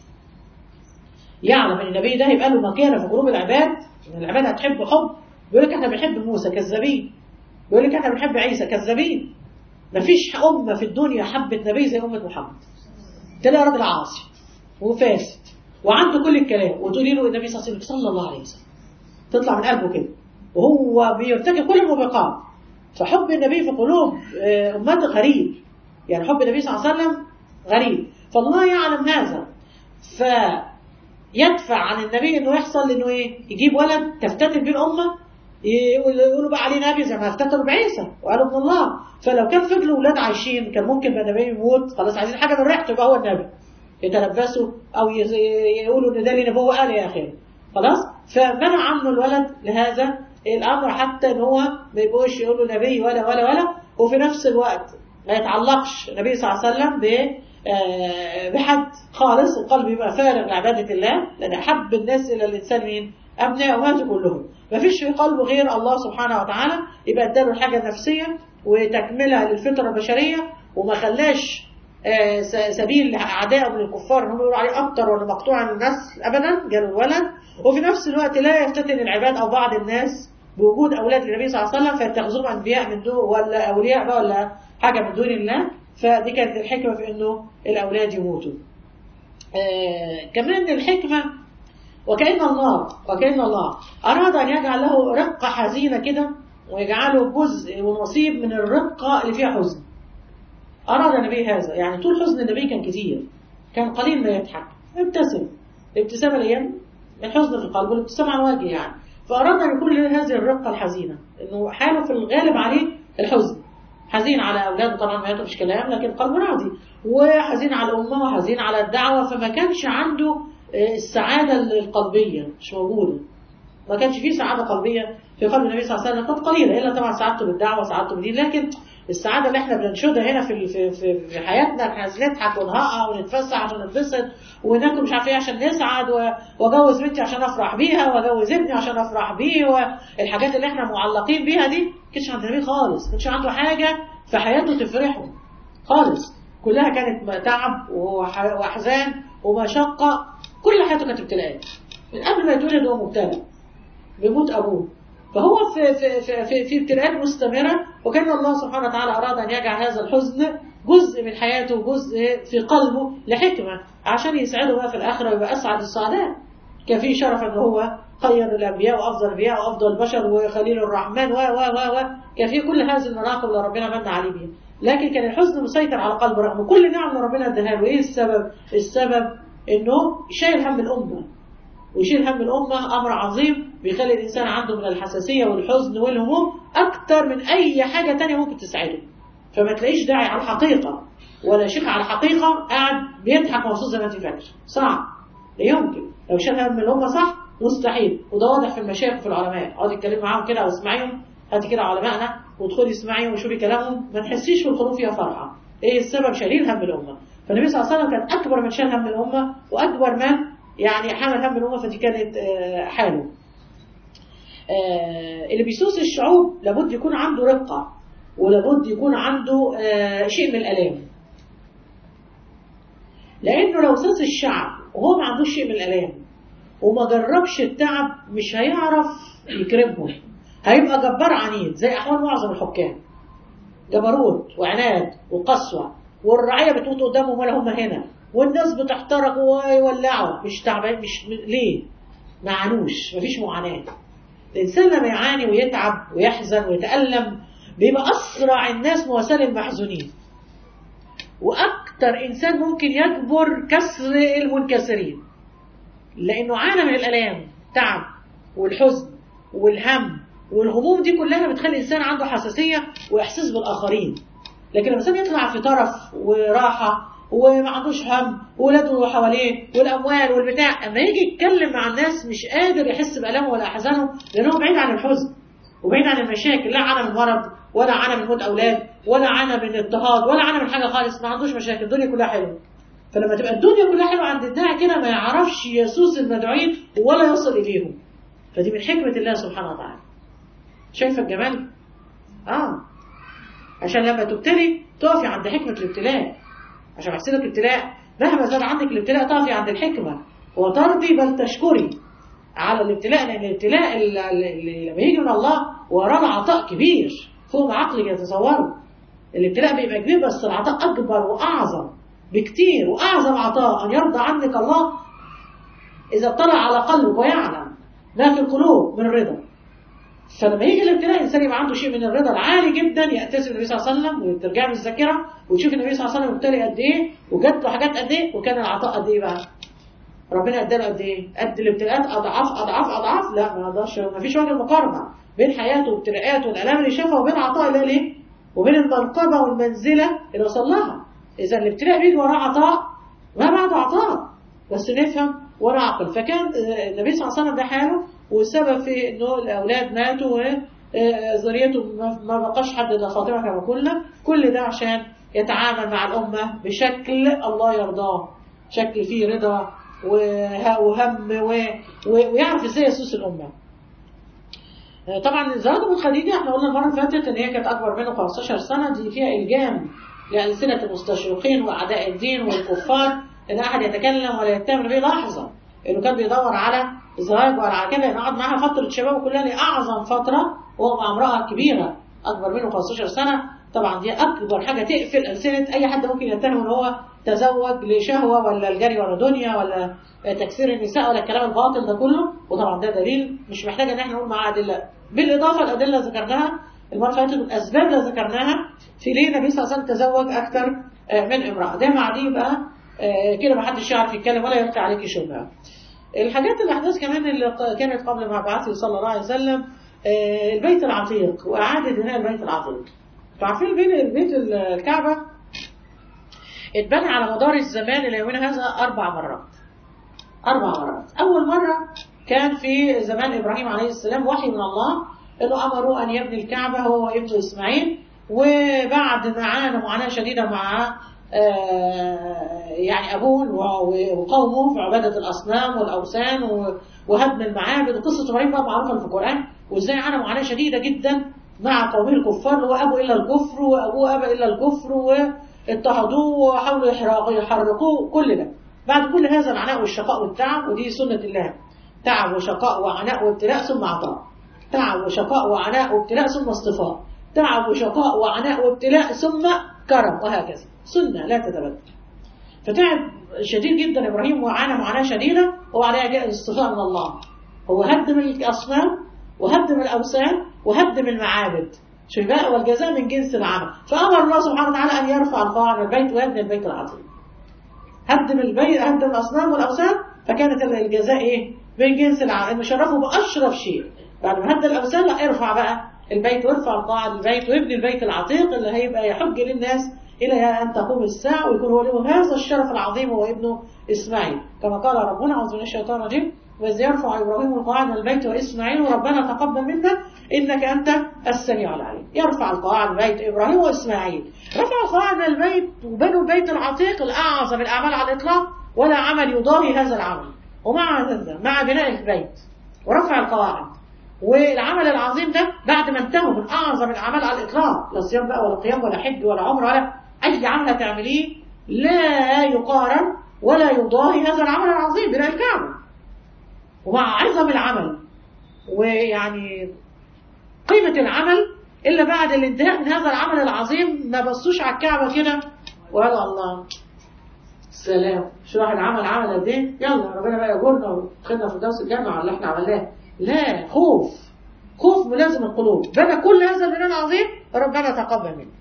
يعلم إن النبي ده هيبقى له مكانة في قلوب العباد، إن العباد هتحب حب. بيقول لك إحنا بنحب موسى، كذابين. بيقول لك إحنا بنحب عيسى، كذابين. مفيش أمة في الدنيا حبت نبي زي أمة محمد. تلاقي راجل عاصي وفاسد وعنده كل الكلام، وتقولي له النبي صلى الله عليه وسلم، تطلع من قلبه كده وهو بيرتكب كل الموبقات. فحب النبي في قلوب أمته غريب، يعني حب النبي صلى الله عليه وسلم غريب. فالله يعلم هذا، فيدفع عن النبي انه يحصل انه ايه، يجيب ولد تفتتن به الامه، يقولوا بقى عليه نبي زي ما افتتنوا بعيسى وقالوا ابن الله. فلو كان فضلوا ولاد عايشين كان ممكن بقى النبي يموت، خلاص عايزين حاجه من ريحته يبقى هو النبي، يتلبسوا او يقولوا ان ده لي نبوه قال يا اخي خلاص. فمنع عنه الولد لهذا الامر، حتى ان هو ما يبقوش يقولوا نبي ولا وفي نفس الوقت ما يتعلقش النبي صلى الله عليه وسلم بحد خالص، القلب يبقى فارغ لعباده الله، لان احب الناس الى الانسان مين؟ ابناء وماتوا كلهم، ما فيش في قلبه غير الله سبحانه وتعالى. يبقى اداله الحاجه النفسيه وتكملها للفطره البشريه، وما خلاش سبيل اعدائه من الكفار انهم يقولوا عليه ابتر ولا مقطوع النسل ابدا، جاله الولد. وفي نفس الوقت لا يفتتن العباد او بعض الناس بوجود اولاد النبي صلى الله عليه وسلم فيتخذوهم انبياء من دون ولا اولياء بقى ولا حاجه من دون الله. فدي كانت الحكمه في انه الاولاد يموتوا. كمان الحكمه وكأن الله أراد أن يجعل له رقة حزينة كده، ويجعله جزء ونصيب من الرقة اللي فيها حزن. أراد النبي هذا، يعني طول حزن النبي كان كتير، كان قليل ما يضحك، ابتسم الابتسامة الأيام الحزن في القلب والابتسامة على الوجه يعني. فأراد أن يكون له هذه الرقة الحزينة، إنه حاله في الغالب عليه الحزن، حزين على أولاده طبعا ما يطلبش كلام، لكن قلبه راضي، وحزين على الأمة وحزين على الدعوة. فما كانش عنده السعادة القلبية، مش موجودة. ما كانش فيه سعادة قلبية في قلب النبي صلى الله عليه وسلم، كانت قليلة، إلا طبعا سعادته بالدعوة سعادته بالدين. لكن السعادة اللي احنا بننشدها هنا في حياتنا، احنا نضحك ونهقع ونتفسح عشان نتبسط وناكل مش عارف ايه عشان نسعد، واجوز بنتي عشان افرح بيها، واجوز ابني عشان افرح بيه، والحاجات اللي احنا معلقين بيها دي ما كانش عند النبي خالص. ما كانش عنده حاجة في حياته تفرحه خالص، كلها كانت تعب واحزان ومشقة. كل حياته كانت ابتلاءات، من قبل ما يتولد هو مبتلى بيموت ابوه، فهو في ابتلاءات مستمرة. وكان الله سبحانه وتعالى أراد أن يجعل هذا الحزن جزء من حياته وجزء في قلبه لحكمة، عشان يسعده بقى في الآخرة ويبقى أسعد السعداء. كان فيه شرف أن هو خير الأنبياء وأفضل الأنبياء وأفضل البشر وخليل الرحمن كان فيه كل هذه المناقب اللي ربنا من عليه بيها. لكن كان الحزن مسيطر على قلبه رغم كل نعم اللي ربنا اداها له. إيه السبب؟ السبب إنه شايل هم الأمة، ويشيل هم الأمة أمر عظيم بيخلي الإنسان عنده من الحساسية والحزن والهموم أكتر من أي حاجة تانية ممكن تساعده. فما تلاقيش داعي على الحقيقة ولا شيخ على الحقيقة قاعد بيضحك مبسوط زي ما أنت فاكر، صعب، لا يمكن. لو شال هم الأمة صح مستحيل. وده واضح في المشايخ وفي العلماء، اقعدي اتكلمي معاهم كده واسمعيهم، هاتي كده علمائنا وادخلي اسمعيهم وشوفي كلامهم، ما تحسيش في القلوب فيها فرحة. إيه السبب؟ شايلين هم الأمة. فالنبي صلى الله عليه وسلم كان أكبر من شال هم الأمة وأكبر من يعني حمل هم الأمة، فدي كانت حاله. اللي بيسوس الشعوب لابد يكون عنده رقة، ولابد يكون عنده شيء من الألام، لأنه لو ساس الشعب وهو ما عندوش شيء من الألام وما جربش التعب مش هيعرف يكرمهم، هيبقى جبار عنيد زي أحوال معظم الحكام، جبروت وعناد وقسوة، والرعية بتموت قدامهم ولا هم هنا، والناس بتحترق ويولعوا، مش تعبان، مش ليه؟ ما عانوش، مفيش معاناة. الإنسان لما يعاني ويتعب ويحزن ويتألم بيبقى أسرع الناس مواساة للمحزونين، وأكتر إنسان ممكن يجبر كسر المنكسرين، لأنه عانى من الألام، تعب والحزن والهم والهموم دي كلها بتخلي الإنسان عنده حساسية وإحساس بالآخرين. لكن لما الإنسان يطلع في طرف وراحة وما عندوش هم وولاده حواليه والأموال والبتاع، أما يجي يتكلم مع الناس مش قادر يحس بألامه ولا أحزانه، لأنه بعيد عن الحزن وبعيد عن المشاكل، لا عانى من مرض ولا عانى من موت أولاد ولا عانى من اضطهاد ولا عانى من حاجة خالص، ما عندوش مشاكل، الدنيا كلها حلوة. فلما تبقى الدنيا كلها حلوة عند الداعي كده ما يعرفش يسوس المدعوين ولا يصل إليهم، فدي من حكمة الله سبحانه وتعالى. شايفة الجمال؟ عشان لما تبتلي تقفي عند حكمة الابتلاء، عشان يحصلك الابتلاء مهما زاد عندك الابتلاء تقفي عند الحكمة وترضي بل تشكري على الابتلاء، لأن الابتلاء اللي لما يجي من الله وراه العطاء كبير فوق ما عقلك يتصوره. الابتلاء بيبقى كبير بس العطاء أكبر وأعظم بكتير، وأعظم عطاء أن يرضى عنك الله إذا اطلع على قلبك ويعلم ما في القلوب من الرضا. فلما يجي الابتلاء الإنسان يبقى عنده شيء من الرضا العالي جدا، يأتسم النبي صلى الله عليه وسلم وترجع له الذاكرة وتشوف النبي صلى الله عليه وسلم مبتلي قد إيه وجات له حاجات قد إيه وكان العطاء قد إيه بقى. ربنا اداله قد إيه؟ قد الابتلاءات أضعاف أضعاف أضعاف؟ لا ما اقدرش، ما فيش وجه مقارنة بين حياته وابتلاءاته والآلام اللي شافها وبين عطاء الله ليه؟ وبين المنقبة والمنزلة اللي وصل لها. إذا الابتلاء بيجي وراه عطاء ما بعده عطاء، بس نفهم وراه عقل. فكان النبي صلى الله عليه وسلم ده حاله، والسبب في إنه الأولاد ماتوا وذريته ما بقاش حد إلا فاطمة كما قلنا، كل ده عشان يتعامل مع الأمة بشكل الله يرضاه، شكل فيه رضا وهم ويعرف ازاي يسوس الأمة. طبعا زواج أم خديجة احنا قلنا المرة اللي فاتت ان هي كانت أكبر منه 15 سنة، دي فيها إلجام لألسنة المستشرقين وأعداء الدين والكفار ان أحد يتكلم ولا يتهم به لحظة انه كان بيدور على زواج ولا على كده، قعد معاها فترة شباب كلها لأعظم فترة وهو مع امرأة كبيرة أكبر منه 15 سنة. طبعا دي أكبر حاجة تقفل ألسنة أي حد ممكن يتهم ان هو تزوج لشهوة ولا الجري ولا دنيا ولا تكسير النساء ولا الكلام الباطل ده كله. وطبعا ده دليل مش محتاج ان احنا نقول معاه أدلة، بالإضافة الأدلة ذكرناها المرة اللي فاتت والأسباب اللي ذكرناها في ليه النبي صلى الله عليه وسلم تزوج أكثر من امرأة. ده مع دي يبقى كده ما حدش يعرف يتكلم ولا يرفع عليك شبهة. الحاجات الأحداث كمان اللي كانت قبل مبعثه صلى الله عليه وسلم، البيت العتيق وإعادة بناء البيت العتيق. عارفين البيت الكعبة اتبنى على مدار الزمان إلى يومنا هذا 4 مرات. 4 مرات. أول مرة كان في زمان إبراهيم عليه السلام وحي من الله إنه أمروا أن يبني الكعبة هو وابنه إسماعيل. وبعد معاناة شديدة مع يعني أبوه وقومه في عبادة الأصنام والأوثان وهدم المعابد. وقصة إبراهيم بقى معروفة في القرآن، وإزاي عانى معاناة شديدة جدا مع قومه الكفار، وأبوا إلا الكفر وأبوه أبى إلا الكفر واضطهدوه وحاولوا يحرقوه. كل ده بعد كل هذا العناء والشقاء والتعب، ودي سنة الله، تعب وشقاء وعناء وابتلاء ثم عطاء، تعب وشقاء وعناء وابتلاء ثم اصطفاء، تعب وشقاء وعناء وابتلاء ثم كرم، وهكذا سنة لا تتبدل. فتعب شديد جدا إبراهيم وعانى معاناة شديدة، وعليها جاء الاصطفاء من الله. هو هدم الأصنام وهدم الأوثان وهدم المعابد، شوف بقى، والجزاء من جنس العمل. فأمر الله سبحانه وتعالى أن يرفع القواعد من البيت ويبني البيت العظيم. هدم البيت، هدم الأصنام والأوثان، فكانت الجزاء إيه؟ من جنس العمل، إنه شرفه بأشرف شيء. بعد ما هدم الأوثان لا، ارفع بقى البيت وارفع القواعد البيت ويبني البيت العتيق اللي هيبقى يحج للناس إلى أن تقوم الساعة، ويكون هو له هذا الشرف العظيم هو ابنه إسماعيل، كما قال ربنا أعوذ بالله من الشيطان الرجيم: وإذ يرفع إبراهيم القواعد من البيت وإسماعيل ربنا تقبل منا إنك أنت السميع العليم. يرفع القواعد من البيت إبراهيم وإسماعيل، رفع القواعد من البيت وبنوا البيت العتيق الأعظم الأعمال على الإطلاق، ولا عمل يضاهي هذا العمل. ومع هذا مع بناء البيت ورفع القواعد والعمل العظيم ده، بعد ما انتهوا من أعظم الأعمال على الإطلاق، لا صيام بقى ولا قيام ولا حج ولا عمر ولا أي عمل هتعمليه، لا يقارن ولا يضاهي هذا العمل العظيم بناء الكعبة. ومع عظم العمل ويعني قيمة العمل، إلا بعد الانتهاء من هذا العمل العظيم ما بصوش على الكعبة كده وقال الله السلام، شو راح العمل عمل قد ايه؟ يلا ربنا بقى يجورنا وخدنا في الدوس الجنة على اللي احنا عملناه. لا، خوف ملازم القلوب. بنى كل هذا البناء العظيم، ربنا تقبل منه.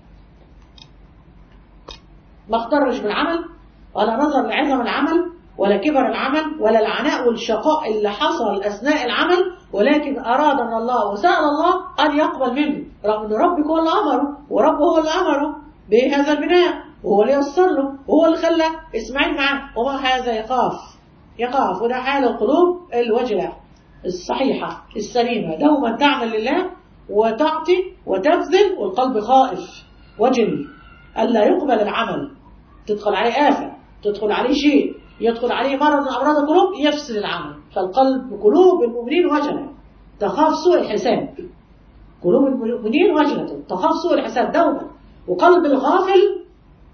ما اخترش بالعمل ولا نظر لعظم العمل ولا كبر العمل ولا العناء والشقاء اللي حصل أثناء العمل، ولكن أراد من الله وسأل الله أن يقبل منه، رغم أن ربك هو اللي أمره، وربه هو اللي أمره بهذا البناء، وهو اللي يسر له، وهو اللي خلى إسماعيل معاه. ومع هذا يخاف. وده حال القلوب الوجلة الصحيحة السليمة، دوما تعمل لله وتعطي وتبذل والقلب خائف وجل ألا يقبل العمل، تدخل عليه آفة، تدخل عليه شيء، يدخل عليه مرض من أمراض القلوب يفسد العمل. فالقلب قلوب المؤمنين وجلة تخاف سوء الحساب، قلوب المؤمنين وجلة تخاف سوء الحساب دوما. وقلب الغافل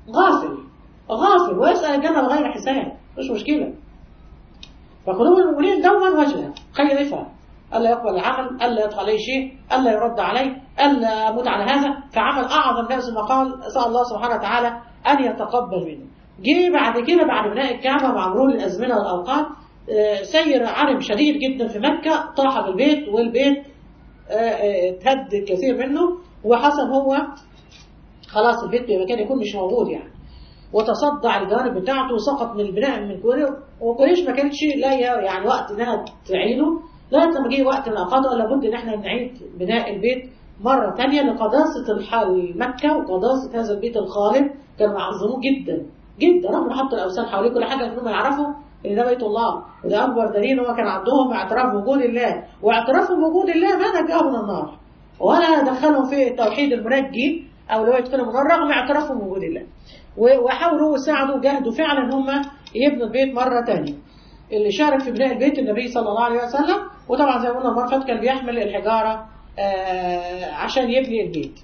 غافل ويسأل الجنة بغير حساب، مش مشكلة. فقلوب المؤمنين دوما وجلة خايفة ألا يقبل العمل، ألا يدخل عليه شيء، ألا يرد عليه، ألا يموت على هذا. فعمل أعظم ناس ما قال سأل الله سبحانه وتعالى أن يتقبل منه. جه بعد كده بعد بناء الكعبة مع مرور الأزمنة والأوقات سير عرم شديد جدا في مكة، طاح بالبيت والبيت اتهد كثير منه، وحصل هو خلاص البيت بمكان يكون مش موجود يعني، وتصدع الجوانب بتاعته وسقط من البناء من كوريا. وقريش ما كانتش لا يعني وقت انها تعيده، لغايه لما جه وقت من الاوقات قال لابد ان احنا نعيد بناء البيت مره ثانيه لقداسه مكه وقداسه هذا البيت الخالد. كانوا يعظموه جدا جدا، رغم حط الاوثان حواليه كل حاجه، انهم يعرفوا ان ده بيت الله، وده اكبر دليل هو كان عندهم اعتراف بوجود الله، واعترافهم بوجود الله ما نجاهم من النار ولا دخلهم في التوحيد المنجي او اللي هو يدخلهم من النار، رغم اعترافهم بوجود الله. وحاولوا وساعدوا وجاهدوا فعلا ان هم يبنوا البيت مره ثانيه. اللي شارك في بناء البيت النبي صلى الله عليه وسلم، وطبعا زي ما قلنا المره اللي فاتت كان بيحمل الحجاره عشان يبني البيت.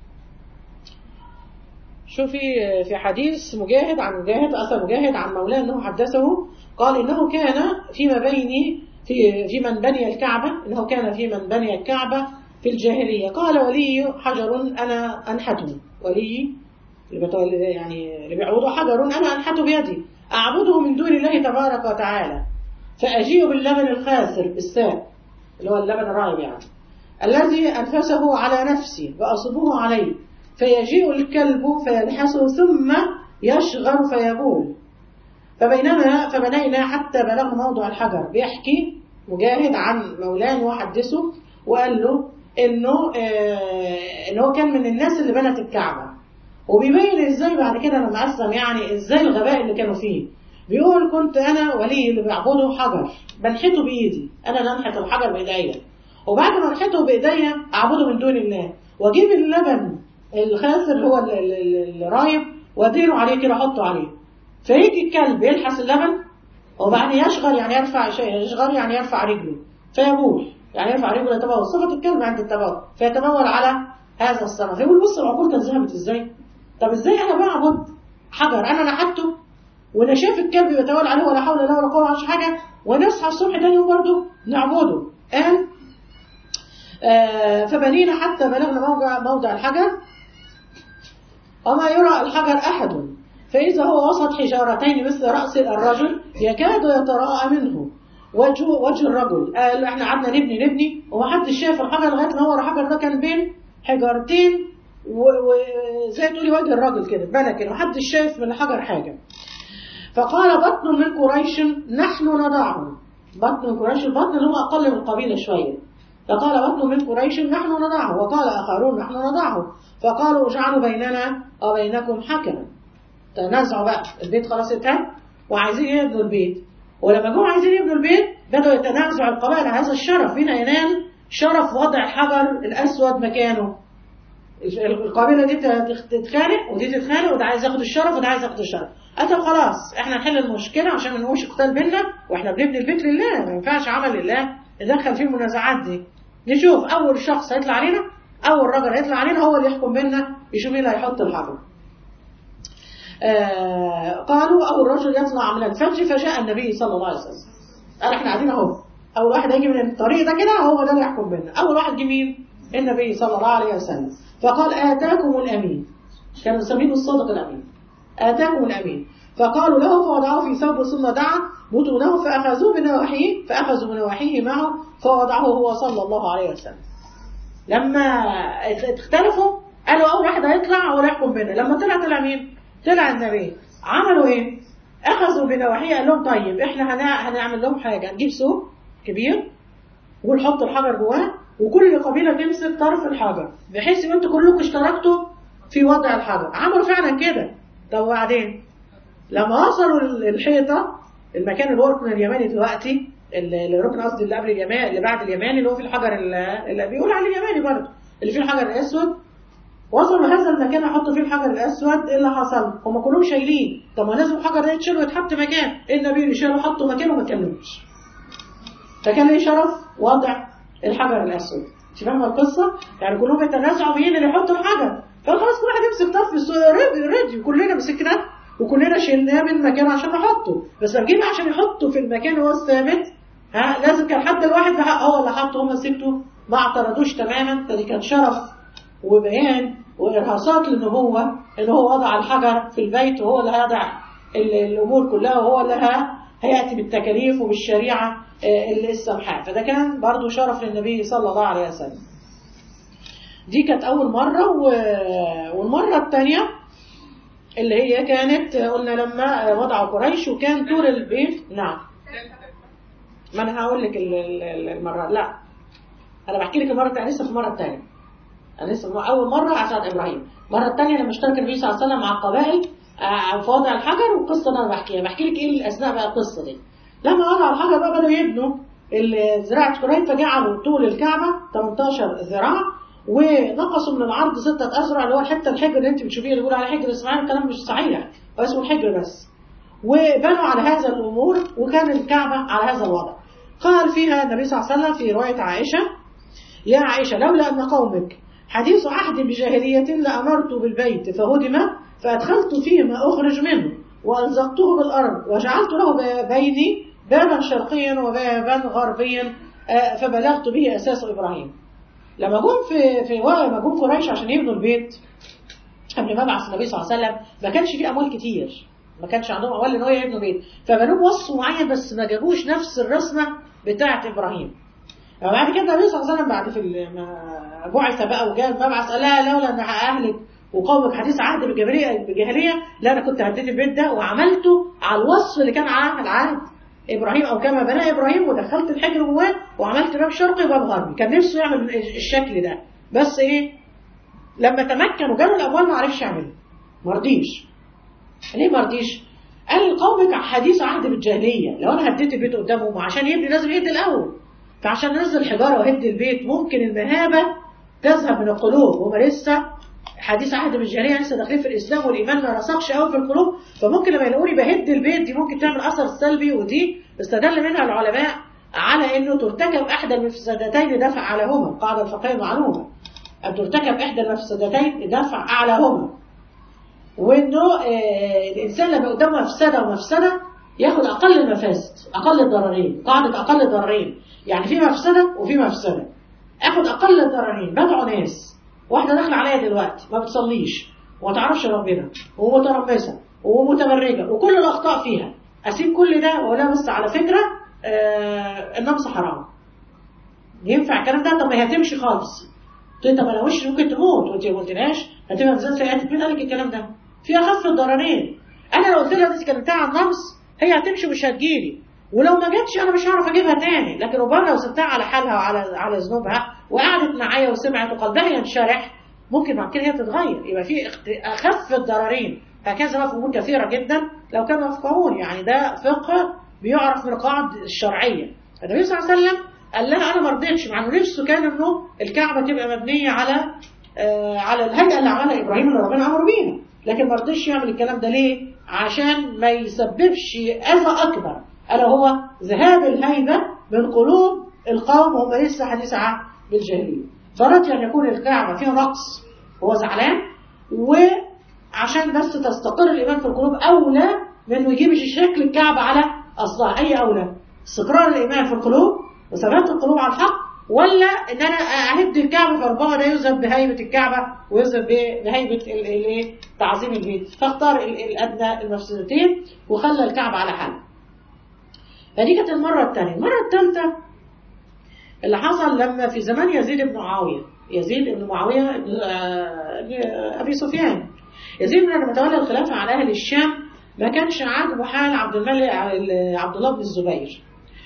شوفي في حديث مجاهد عن مجاهد، أثر مجاهد عن مولاه أنه حدثه قال إنه كان في من بني الكعبة، إنه كان في من بني الكعبة في الجاهلية قال ولي حجر أنا أنحته، ولي يعني اللي بيعبدوا حجر أنا أنحته بيدي أعبده من دون الله تبارك وتعالى، فأجيء باللبن الخاسر بالساء اللي هو اللبن الرايب يعني، الذي أنفسه على نفسي وأصبه عليه، فيجيء الكلب فيلحسه ثم يشغر فيبول، فبنينا حتى بلغ موضع الحجر. بيحكي مجاهد عن مولاه وحدثه وقال له إنه كان من الناس اللي بنت الكعبة، وبيبين ازاي بعد كده لما أسلم يعني ازاي الغباء اللي كانوا فيه. بيقول كنت أنا ولي اللي بيعبده حجر بنحته بإيدي، أنا اللي أنحت الحجر بإيديا، وبعد ما أنحته بإيديا أعبده من دون الله، وأجيب اللبن الخاسر اللي هو الرايب وأديره عليه كده أحطه عليه، فيجي الكلب يلحس اللبن وبعدين يشغل يعني يرفع يشغل يعني يرفع رجله فيبول، يعني يرفع رجله يتبول، صفة الكلب عند التبول فيتبول على هذا الصنم. فيقول بص العقول كانت ذهبت ازاي؟ طب ازاي انا بعبد حجر انا نحته وانا شايف الكلب بيتبول عليه ولا حول الله ولا قوه ولا حاجه، ونصحى الصبح تاني يوم برضه نعبده. قال فبنينا حتى بلغنا موضع الحجر وما يرى الحجر احد، فإذا هو وسط حجارتين مثل رأس الرجل يكاد يتراءى منه وجه الرجل. قال احنا قعدنا نبني ومحدش شاف الحجر لغايه ما هو الحجر ده كان بين حجارتين وزي تقولي وجه الرجل كده بنى كده محدش شايف من الحجر حاجه. فقال بطن من قريش نحن نضعه. بطن من قريش، البطن اللي هو اقل من القبيله شويه. فقال بطن من قريش نحن نضعه، وقال اخرون نحن نضعه، فقالوا اجعلوا بيننا وبينكم حكما. تنازعوا بقى، البيت خلاص اتهد وعايزين يبنوا البيت، ولما جم عايزين يبنوا البيت بدأوا يتنازعوا القبائل على هذا الشرف، مين هينال شرف وضع حجر الأسود مكانه. القبيلة دي تتخانق ودي تتخانق، وده عايز ياخد الشرف وده عايز ياخد الشرف. قالوا خلاص احنا نحل المشكلة عشان ما نقولش قتال بينا، واحنا بنبني البيت لله، ما ينفعش عمل لله ندخل فيه المنازعات دي. نشوف أول شخص هيطلع علينا، أول راجل هيطلع علينا هو اللي يحكم بينا، يشوف مين اللي هيحط الحجر. قالوا أول رجل يطلع من الفجر فجاء النبي صلى الله عليه وسلم. قال احنا قاعدين اهو، أول واحد هيجي من الطريق ده كده هو ده اللي يحكم بينا. أول واحد جه مين؟ النبي صلى الله عليه وسلم. فقال آتاكم الأمين، كانوا يسميه الصادق الأمين. آتاكم الأمين. فقالوا له فوضعه في ثوب ثم دعا بطونه فأخذوا بنواحيه معه فوضعه هو صلى الله عليه وسلم. لما اختلفوا قالوا أول واحد هيطلع هو اللي يحكم بينا. لما طلع مين؟ طلع النبي. عملوا ايه؟ اخذوا بنواحيه، قال لهم طيب احنا هنعمل لهم حاجه، نجيب سوق كبير ونحط الحجر جواه وكل قبيله تمسك طرف الحجر بحيث ان انتوا كلكم اشتركتوا في وضع الحجر. عملوا فعلا كده. طب وبعدين لما وصلوا الحيطه، المكان اللي هو الركن اليماني دلوقتي، الركن قصدي اللي قبل اليماني اللي بعد اليماني اللي هو في الحجر اللي بيقول عليه اليماني برضه اللي فيه الحجر الاسود، وصلوا هذا المكان يحطوا فيه الحجر الاسود. ايه اللي حصل؟ هم كلهم شايلين، طب ما لازم الحجر ده يتشال ويتحط مكان. النبي اللي شاله حطه مكانه وما كملوش. فكان ليه شرف وضع الحجر الاسود. انت فاهمه القصه؟ يعني كلهم يتنازعوا مين اللي يحط الحجر، فخلاص كل واحد يمسك طرف راديو، كلنا مسكنا وكلنا شيلناه من مكانه عشان نحطه. بس لما جينا عشان يحطه في المكان هو الثابت، لازم كان حد الواحد هو اللي حطه، هم مسكته ما اعترضوش تماما. فدي كان شرف وبيان وإرهاصات للنبوة إن هو وضع الحجر في البيت، وهو اللي هيضع الأمور كلها، وهو اللي هيأتي بالتكاليف وبالشريعة السمحاء. فده كان برضو شرف للنبي صلى الله عليه وسلم. دي كانت أول مرة. والمرة الثانية اللي هي كانت قلنا لما وضعوا قريش وكان طول البيت. نعم، ما أنا هقول لك المرة، لا أنا بحكي لك المرة الثانية لسه في المرة الثانية. أنا لسه أول مرة عشان إبراهيم، المرة الثانية لما اشترك النبي صلى الله عليه وسلم مع القبائل في وضع الحجر، والقصة اللي أنا بحكي لك إيه أثناء بقى القصة دي. لما وضعوا الحجر بقى بدأوا يبنوا زراعة قريش، فجعلوا طول الكعبة 18 ذراع ونقصوا من العرض 6 أذرع، اللي هو الحتة الحجر اللي أنت بتشوفيه اللي بيقول على حجر إسماعيل، الكلام مش صحيح، هو اسمه الحجر بس. وبنوا على هذا الأمور، وكان الكعبة على هذا الوضع. قال فيها النبي صلى الله عليه وسلم في رواية عائشة: يا عائشة لولا أن قومك حديث عهد بجاهلية لأمرت بالبيت فهدم فأدخلت فيه ما أخرج منه وألزقته بالأرض وجعلت له بيني بابا شرقيا وبابا غربيا فبلغت به أساس إبراهيم. لما جم قريش عشان يبنوا البيت قبل ما بعث النبي صلى الله عليه وسلم، ما كانش فيه أموال كتير، ما كانش عندهم أموال إن هو يبنوا بيت، فبنوه بوصف معين بس ما جابوش نفس الرسمة بتاعة إبراهيم. بعد كده النبي صلى الله عليه وسلم بعد ما بعث بقى وجاء المبعث قال لا لولا ان اهلك وقومك حديث عهد بجاهليه لا انا كنت هديت البيت ده وعملته على الوصف اللي كان على عهد ابراهيم او كما بنى ابراهيم، ودخلت الحجر جواه وعملت باب شرقي وباب غربي. كان نفسه يعمل الشكل ده، بس ايه لما تمكن وجاله الاموال ما عرفش يعمله، ما رضيش. ليه ما رضيش؟ قال القوم حديث عهد بالجاهليه، لو انا هديت البيت قدامهم عشان يبني لازم يهدي الاول، فعشان ننزل حجاره وهدي البيت ممكن المهابه تذهب من القلوب، وهم لسه حديث عهد بالجاهليه، لسه داخلين في الاسلام والايمان ما رسخش قوي في القلوب، فممكن لما يلاقوني بهد البيت دي ممكن تعمل اثر سلبي. ودي استدل منها العلماء على انه ترتكب احدى المفسدتين دفع اعلاهما، القاعده الفقهيه معلومه ان ترتكب احدى المفسدتين دفع اعلاهما، وانه الانسان لما قدامه مفسده ومفسده ياخد اقل المفاسد، اقل الضررين، قاعده اقل الضررين، يعني في مفسده وفي مفسده، اخد اقل الضررين. بدعو ناس، واحده داخله عليا دلوقتي ما بتصليش وما تعرفش ربنا ومترمسه ومتبرجه وكل الاخطاء فيها، اسيب كل ده واقول لها بس على فكره النمس حرام، ينفع الكلام ده؟ طب ما هي هتمشي خالص. قلت طب انا وش ممكن تموت وانت ما قلتلهاش، هتبقى ميزان سيئاتك. مين قال لك الكلام ده؟ في اخف الضررين. انا لو قلت لها انت كلمتها عن النمس هي هتمشي مش هتجيلي، ولو ما جاتش انا مش هعرف اجيبها تاني. لكن ربما لو سبتها على حالها وعلى ذنوبها وقعدت معايا وسمعت وقلبها ينشرح، ممكن بعد كده هي تتغير. يبقى في اخف الضررين. هكذا بقى في امور كثيره جدا لو كانوا يفقهون، يعني ده فقه بيعرف من القواعد الشرعيه. النبي صلى الله عليه وسلم قال لها انا ما رضيتش، مع انه نفسه كان انه الكعبه تبقى مبنيه على الهيئه اللي عملها ابراهيم اللي ربنا امر بيها، لكن ما رضيش يعمل الكلام ده. ليه؟ عشان ما يسببش اذى اكبر، الا هو ذهاب الهيبه من قلوب القوم وهم لسه حديث عهد بالجاهليه. فرضي ان يكون الكعبه فيها نقص وهو زعلان، وعشان بس تستقر الايمان في القلوب اولى من انه يجيب شكل الكعبه على اصلها. اي اولى؟ استقرار الايمان في القلوب وثبات القلوب على الحق، ولا ان انا اهد الكعبه فربما ده يذهب بهيبه الكعبه ويذهب بهيبه تعظيم البيت. فاختار الادنى المفسدتين وخلى الكعبه على حالها. فدي كانت المره الثانيه. المره الثالثه اللي حصل لما في زمان يزيد بن معاويه، ابي سفيان. يزيد لما تولى الخلافه على اهل الشام ما كانش عاجبه حال عبد الله بن الزبير،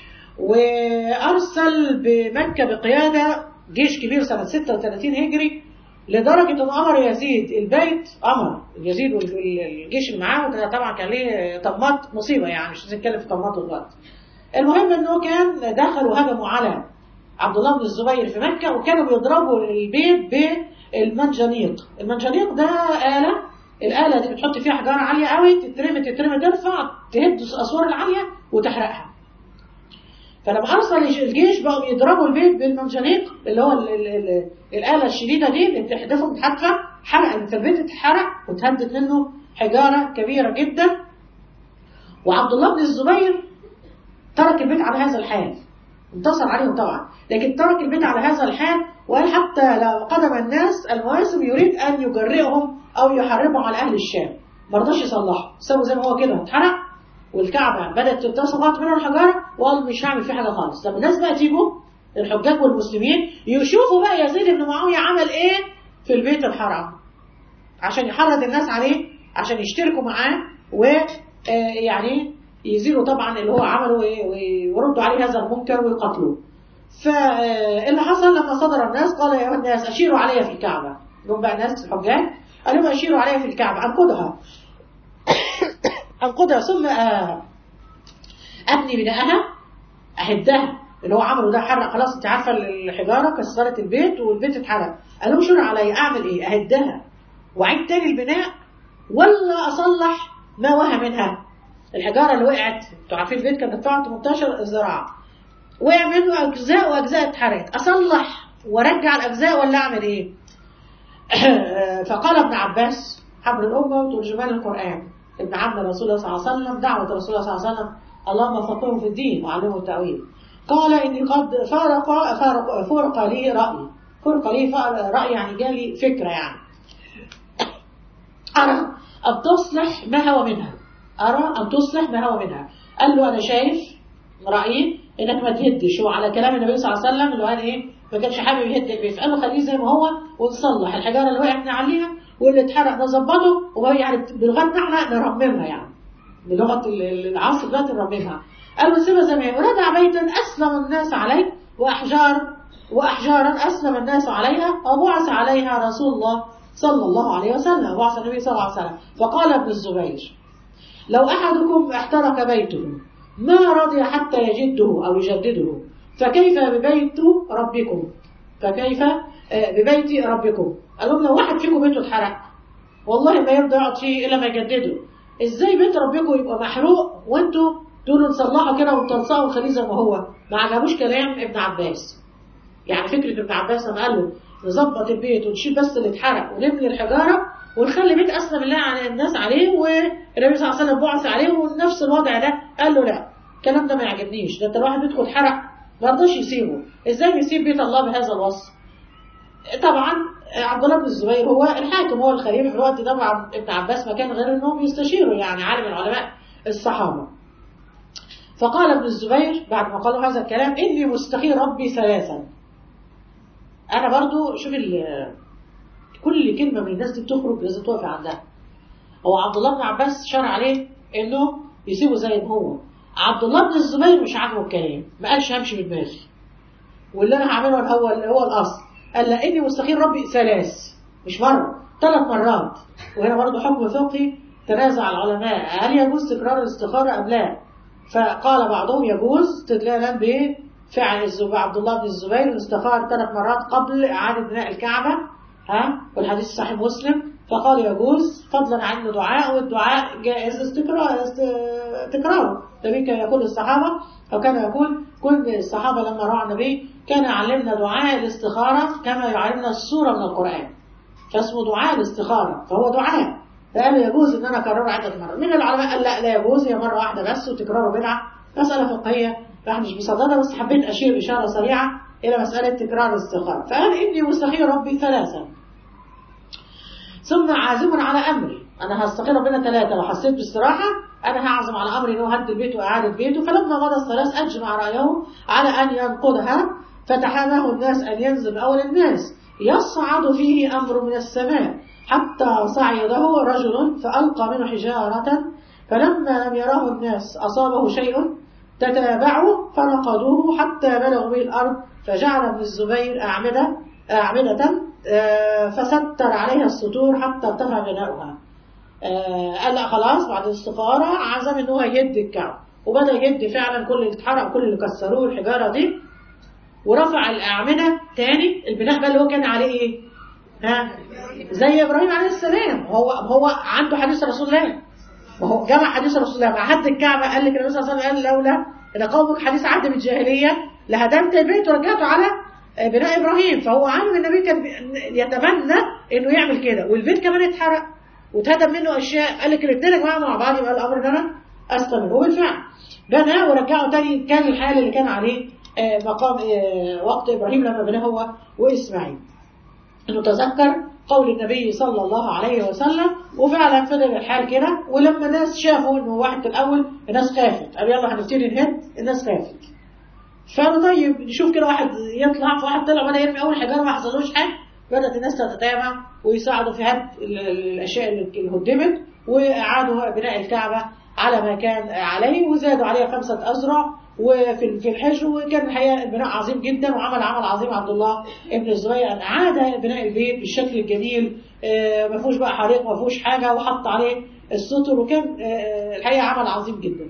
وأرسل بمكة بقيادة جيش كبير سنة 36 هجري، لدرجة أن أمر يزيد البيت، أمر يزيد والجيش اللي معاه، وده طبعا كان ليه طمات مصيبة، يعني مش هنتكلم في طماته دلوقتي. المهم أنه كان دخلوا وهجموا على عبد الله بن الزبير في مكة، وكانوا بيضربوا البيت بالمنجنيق. المنجنيق ده الآلة دي بتحط فيها حجارة عالية قوي، تترمي ترفع تهد الأسوار العالية وتحرقها. فلما أرسل الجيش بقوا يضربوا البيت بالمنجنيق اللي هو الآلة الشديدة دي اللي بتحدفه بتحدفه، حرق البيت، اتحرق وتهدت منه حجارة كبيرة جدا. وعبد الله بن الزبير ترك البيت على هذا الحال، انتصر عليهم طبعا، لكن ترك البيت على هذا الحال، وقال حتى لو قدم الناس المواسم يريد أن يجرئهم أو يحربهم على أهل الشام، ما رضاش يصلحوا، سابوا زي ما هو كده، اتحرق والكعبة بدأت تسقط منها الحجارة، وقال مش هعمل فيه حاجة خالص. لما الناس بقى تيجوا الحجاج والمسلمين يشوفوا بقى يزيد بن معاوية عمل ايه في البيت الحرام، عشان يحرض الناس عليه عشان يشتركوا معاه، ويعني يزيلوا طبعا اللي هو عمله ويردوا عليه هذا المنكر ويقتلوه. فاللي حصل لما صدر الناس قال يا الناس أشيروا علي في الكعبة. جم بقى الناس الحجاج قالوا لهم أشيروا علي في الكعبة، أنقضها ثم أبني بناءها، أهدها. اللي هو عمله ده حرق خلاص، انت عارفة الحجارة كسرت البيت والبيت اتحرق، قالوا شور علي أعمل إيه؟ أهدها وأعيد تاني البناء ولا أصلح ما وهى منها؟ الحجارة اللي وقعت، انتوا عارفين البيت كان بتاعه 18 ذراع، وقع منه أجزاء وأجزاء اتحرقت، أصلح وأرجع الأجزاء ولا أعمل إيه؟ فقال ابن عباس حبر الأمة وترجمان القرآن، ابن عم رسول الله صلى الله عليه وسلم، دعوة رسول الله صلى الله عليه وسلم اللهم فقهه في الدين وعلمه التأويل، قال إني قد فرق لي رأي يعني جالي فكرة، يعني أرى أن تصلح ما هو منها، قال له أنا شايف رأيي إنك ما تهدش، هو على كلام النبي صلى الله عليه وسلم اللي قال إيه ما كانش حابب يهد البيت، فقال له خليه زي ما هو ونصلح الحجارة اللي وقعت نعليها واللي اتحرق نظبطه، وهو يعني بلغتنا احنا نرممها، يعني بلغة العصر دلوقتي نرممها. قال له سيبها زي ما هي، وندع بيتا أسلم الناس عليه وأحجارا أسلم الناس عليها، وبعث عليها رسول الله صلى الله عليه وسلم، وبعث النبي صلى الله عليه وسلم. فقال ابن الزبير لو أحدكم احترق بيته ما رضي حتى يجده أو يجدده، فكيف ببيت ربكم؟ فكيف ببيت ربكم؟ قال لهم لو واحد فيكم بيته اتحرق والله ما يرضى يقعد فيه إلا ما يجدده، إزاي بيت ربكم يبقى محروق وأنتوا تقولوا نصلحه كده ونتلصقه ونخليه زي ما هو؟ ما عجبوش كلام ابن عباس. يعني فكرة ابن عباس لما قال له نظبط البيت ونشيل بس اللي اتحرق ونبني الحجارة ونخلي بيت أسلم الله على الناس عليه والنبي صلى الله عليه وسلم بعث عليه ونفس الوضع ده، قال له لا الكلام ده ما يعجبنيش، ده انت الواحد بيدخل اتحرق ما رضاش يسيبه، ازاي يسيب بيت الله بهذا الوصف؟ طبعا عبد الله بن الزبير هو الحاكم هو الخليفة في الوقت ده، مع ابن عباس ما كان غير انهم بيستشيروا يعني عالم العلماء الصحابة. فقال ابن الزبير بعد ما قالوا هذا الكلام إني مستخير ربي ثلاثا. أنا برضو شوف كل كلمة من الناس دي بتخرج لازم توقف عندها. هو عبد الله بن عباس شرع عليه إنه يسيبه زي ما هو. عبد الله بن الزبير مش عاجبه الكلام، ما قالش همشي بدماغي واللي أنا هعمله هو الأصل، قال لا إني مستخير ربي ثلاث، مش مرة، 3 مرات. وهنا برضو حكم فقهي تنازع العلماء هل يجوز تكرار الاستخارة أم لا؟ فقال بعضهم يجوز تدلالا بفعل عبد الله بن الزبير استخار 3 مرات قبل إعادة بناء الكعبة، والحديث صحيح مسلم، فقال يجوز فضلا عن دعاء، والدعاء جائز تكراره. النبي كان يقول للصحابة أو كان يقول كل الصحابة لما رأى النبي كان يعلمنا دعاء الاستخارة كما يعلمنا السورة من القرآن، فاسمه دعاء الاستخارة، فهو دعاء، فقالوا يجوز ان انا اكرره عدة مرات. من العلماء قال لا يجوز، هي مرة واحدة بس وتكراره بدعة، مسألة فقهية فاحنا مش بصددها، بس حبيت اشير اشارة سريعة الى مسألة تكرار الاستخارة. فقال اني مستخير ربي ثلاثا ثم عازم على امري، انا هستخير ربنا 3 لو حسيت باستراحة انا هعزم على امري انه هد البيت واعادة بيته. فلما مضى الثلاث اجمع رأيه على ان ينقضها، فتحاماه الناس ان ينزل اول الناس يصعد فيه امر من السماء حتى صعده رجل فألقى منه حجارة، فلما لم يراه الناس أصابه شيء تتابعوا فنقضوه حتى بلغوا به الأرض، فجعل ابن الزبير أعمدة فستر عليها السطور حتى ارتفع بناؤها. قال لا خلاص بعد الاستخارة عزم انه يهد الكعب، وبدأ يهد فعلا كل اللي اتحرق كل اللي كسروه الحجارة دي، ورفع الأعمدة تاني. البناء بقى اللي هو كان عليه ايه؟ زي إبراهيم عليه السلام، هو عنده حديث رسول الله، وهو جمع حديث رسول الله مع هد الكعبة. قال لك النبي صلى الله عليه وسلم قال لولا إن قومك حديث عهد بالجاهلية لهدمت البيت ورجعته على بناء إبراهيم. فهو عالم النبي كان يتمنى إنه يعمل كده، والبيت كمان اتحرق واتهدم منه أشياء. قال لك الاثنين يا جماعة مع بعض يبقى الأمر ده أنا أستمر. وبالفعل بنى ورجعه تاني كان الحال اللي كان عليه مقام وقت إبراهيم لما بناه هو وإسماعيل. إنه تذكر قول النبي صلى الله عليه وسلم، وفعلا فضل الحال كده. ولما الناس شافوا انه واحد في الاول الناس خافت، قال يلا هنبتدي نهد، الناس خافت. فقالوا طيب نشوف كده واحد يطلع، فواحد طلع وبدا يرمي اول حجاره ما حصلوش حاجه، بدات الناس تتتابع ويساعدوا في هد الاشياء اللي هدمت، واعادوا بناء الكعبه على ما كان عليه، وزادوا عليها 5 أذرع وفي الحجر. وكان الحقيقه البناء عظيم جدا، وعمل عمل عظيم عبد الله ابن الزبير ان اعاد بناء البيت بالشكل الجميل، ما فيهوش بقى حريق ما فيهوش حاجه، وحط عليه الستر، وكان الحقيقه عمل عظيم جدا.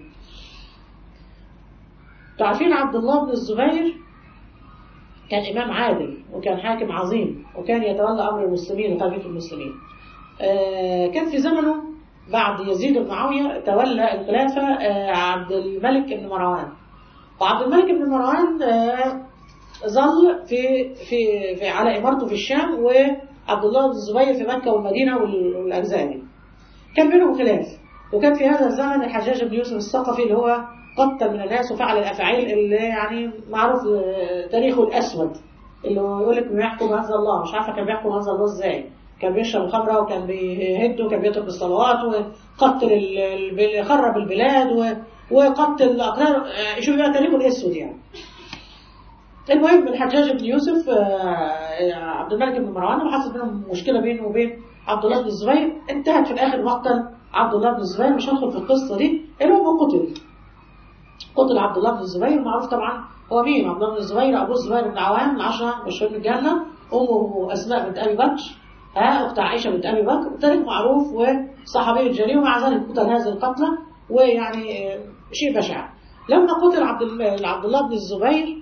تعرفين عبد الله بن الزبير كان امام عادل وكان حاكم عظيم، وكان يتولى امر المسلمين وخليفه المسلمين. كان في زمنه بعد يزيد بن معاويه تولى الخلافه عبد الملك بن مروان. وعبد الملك بن مروان ظل في على إمارته في الشام، وعبد الله بن الزبير في مكة والمدينة والأجزاء دي. كان بينهم خلاف. وكان في هذا الزمن الحجاج بن يوسف الثقفي اللي هو قتل من الناس وفعل الأفعال اللي يعني معروف تاريخه الأسود، اللي يقول لك بيحكم أنزل الله، مش عارفة كان بيحكم أنزل الله إزاي. كان بيشرب الخمرة وكان بيهد وكان بيترك الصلوات وقتل خرب البلاد وقتل الأقرار، شوف بقى تاريخه الأسود يعني. المهم الحجاج بن يوسف عبد الملك بن مروان وحصل بينهم مشكلة بينه وبين عبد الله بن الزبير، انتهت في الآخر مقتل عبد الله بن الزبير. مش هندخل في القصة دي. المهم قتل عبد الله بن الزبير. معروف طبعا هو مين عبد الله بن الزبير، أبو الزبير بن عوام، 10 مشهور بالجنة. أمه أسماء بنت أبي بكر، أخت عائشة بنت أبي بكر، تاريخ معروف وصحابي جليل، ومع ذلك قتل هذه القتلة، ويعني شيء بشع. لما قتل عبد الله بن الزبير،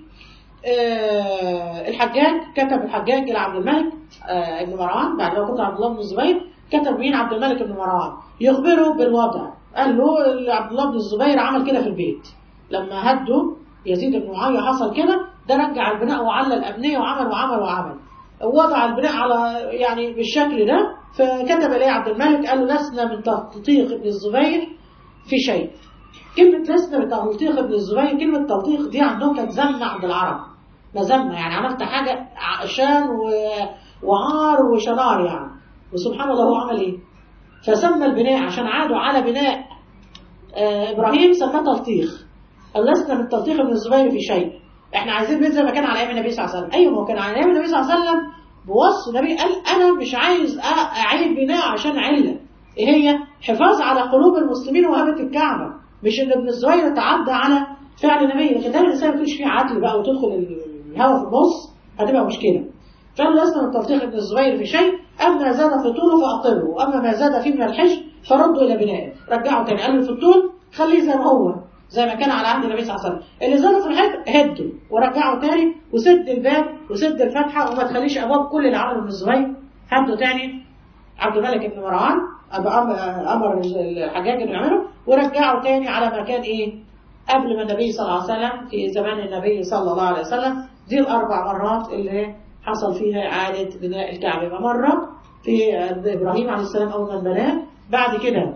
الحجاج كتب الحجاج إلى عبد الملك ابن مروان، بعد ما قتل عبد الله بن الزبير كتب مين؟ عبد الملك ابن مروان، يخبره بالوضع. قال له عبد الله بن الزبير عمل كده في البيت، لما هدوا يزيد بن معاوية حصل كده، ده رجع البناء وعلى الأبنية وعمل ووضع البناء على يعني بالشكل ده. فكتب إليه عبد الملك قال له لسنا من تلطيق ابن الزبير في شيء. كلمة لسنا من تلطيق ابن الزبير، كلمة تلطيق دي عندهم كانت ذمة عند العرب، مذمة يعني عملت حاجة عشان وعار وشنار يعني. وسبحان الله هو عمل ايه؟ فسمى البناء عشان عادوا على بناء إبراهيم سماه تلطيخ. لسنا من تلطيخ ابن الزبير في شيء، احنا عايزين بيت زي ما كان على ايام النبي صلى الله عليه وسلم. ايوه، ما كان على ايام النبي صلى الله عليه وسلم بوصف النبي، قال انا مش عايز اعيد بناء عشان عله ايه هي؟ حفاظ على قلوب المسلمين وهبه الكعبه، مش ان ابن الزبير يتعدى على فعل النبي. لكن ده الانسان ما يكونش فيه عدل بقى وتدخل الهوى في النص، هتبقى مشكله. فقال لسنا من تلطيخ ابن الزبير في شيء، اما زاد في طوله فاقره، واما ما زاد فيه من الحج فردوا الى بنائه، رجعوا تاني. قال له في الطول خليه زي ما هو، زي ما كان على عهد النبي صلى الله عليه وسلم. اللي زادوا في الحج هدوا ورجعوا تاني، وسد الباب وسد الفتحه، وما تخليش ابواب كل اللي عمله ابن الزبير. هدوا تاني عبد الملك بن مروان امر الحجاج انه يعمله، ورجعوا تاني على ما كان ايه قبل ما النبي صلى الله عليه وسلم، في زمان النبي صلى الله عليه وسلم. دي الاربع مرات اللي حصل فيها اعاده بناء الكعبه. مره في ابراهيم عليه السلام اول ما بناه، بعد كده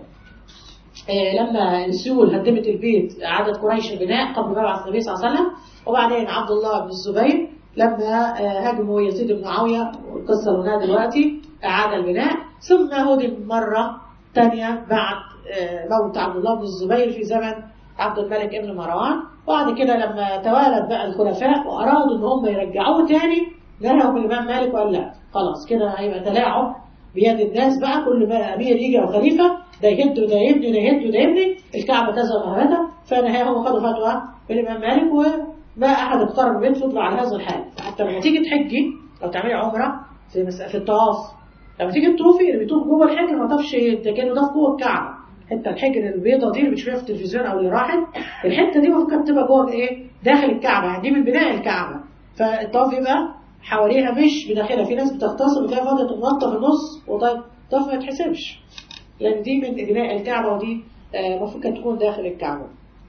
لما السيول هدمت البيت عادت قريش البناء قبل ما يبعث النبي صلى الله عليه وسلم، وبعدين عبد الله بن الزبير لما هاجموا يزيد بن معاوية، والقصة اللي قلناها دلوقتي، أعاد البناء. ثم هدم مرة ثانية بعد موت عبد الله بن الزبير في زمن عبد الملك ابن مروان. وبعد كده لما توالت بقى الخلفاء وأرادوا إن هم يرجعوه تاني، نهوا الإمام مالك وقال لا خلاص كده هيبقى تلاعب بيد الناس بقى، كل ما أمير يجي أو خليفة ده يهد وده يبني وده يهد وده يبني، الكعبة تزهق مهبتها. فنهاهم وخدوا فتوى من الإمام مالك، وما أحد اقترب بيت فضل على هذا الحال. حتى لما تيجي تحجي أو تعملي عمرة في الطواف، لما تيجي تطوفي اللي بيطوف جوه الحجر ما طافش كأنه طاف جوه الكعبة. حتى الحجر البيضة دي اللي بتشوفيها في التلفزيون أو اللي راحت، الحتة دي المفروض تبقى جوه إيه؟ داخل الكعبة، يعني دي من بناء الكعبة. فالطواف يبقى حواليها مش بداخلها. في ناس بتغتصب وتلاقي فاضية تنطة في النص، وطيب الطواف ما يتحسبش، لأن دي من بناء الكعبة، ودي المفروض تكون داخل الكعبة.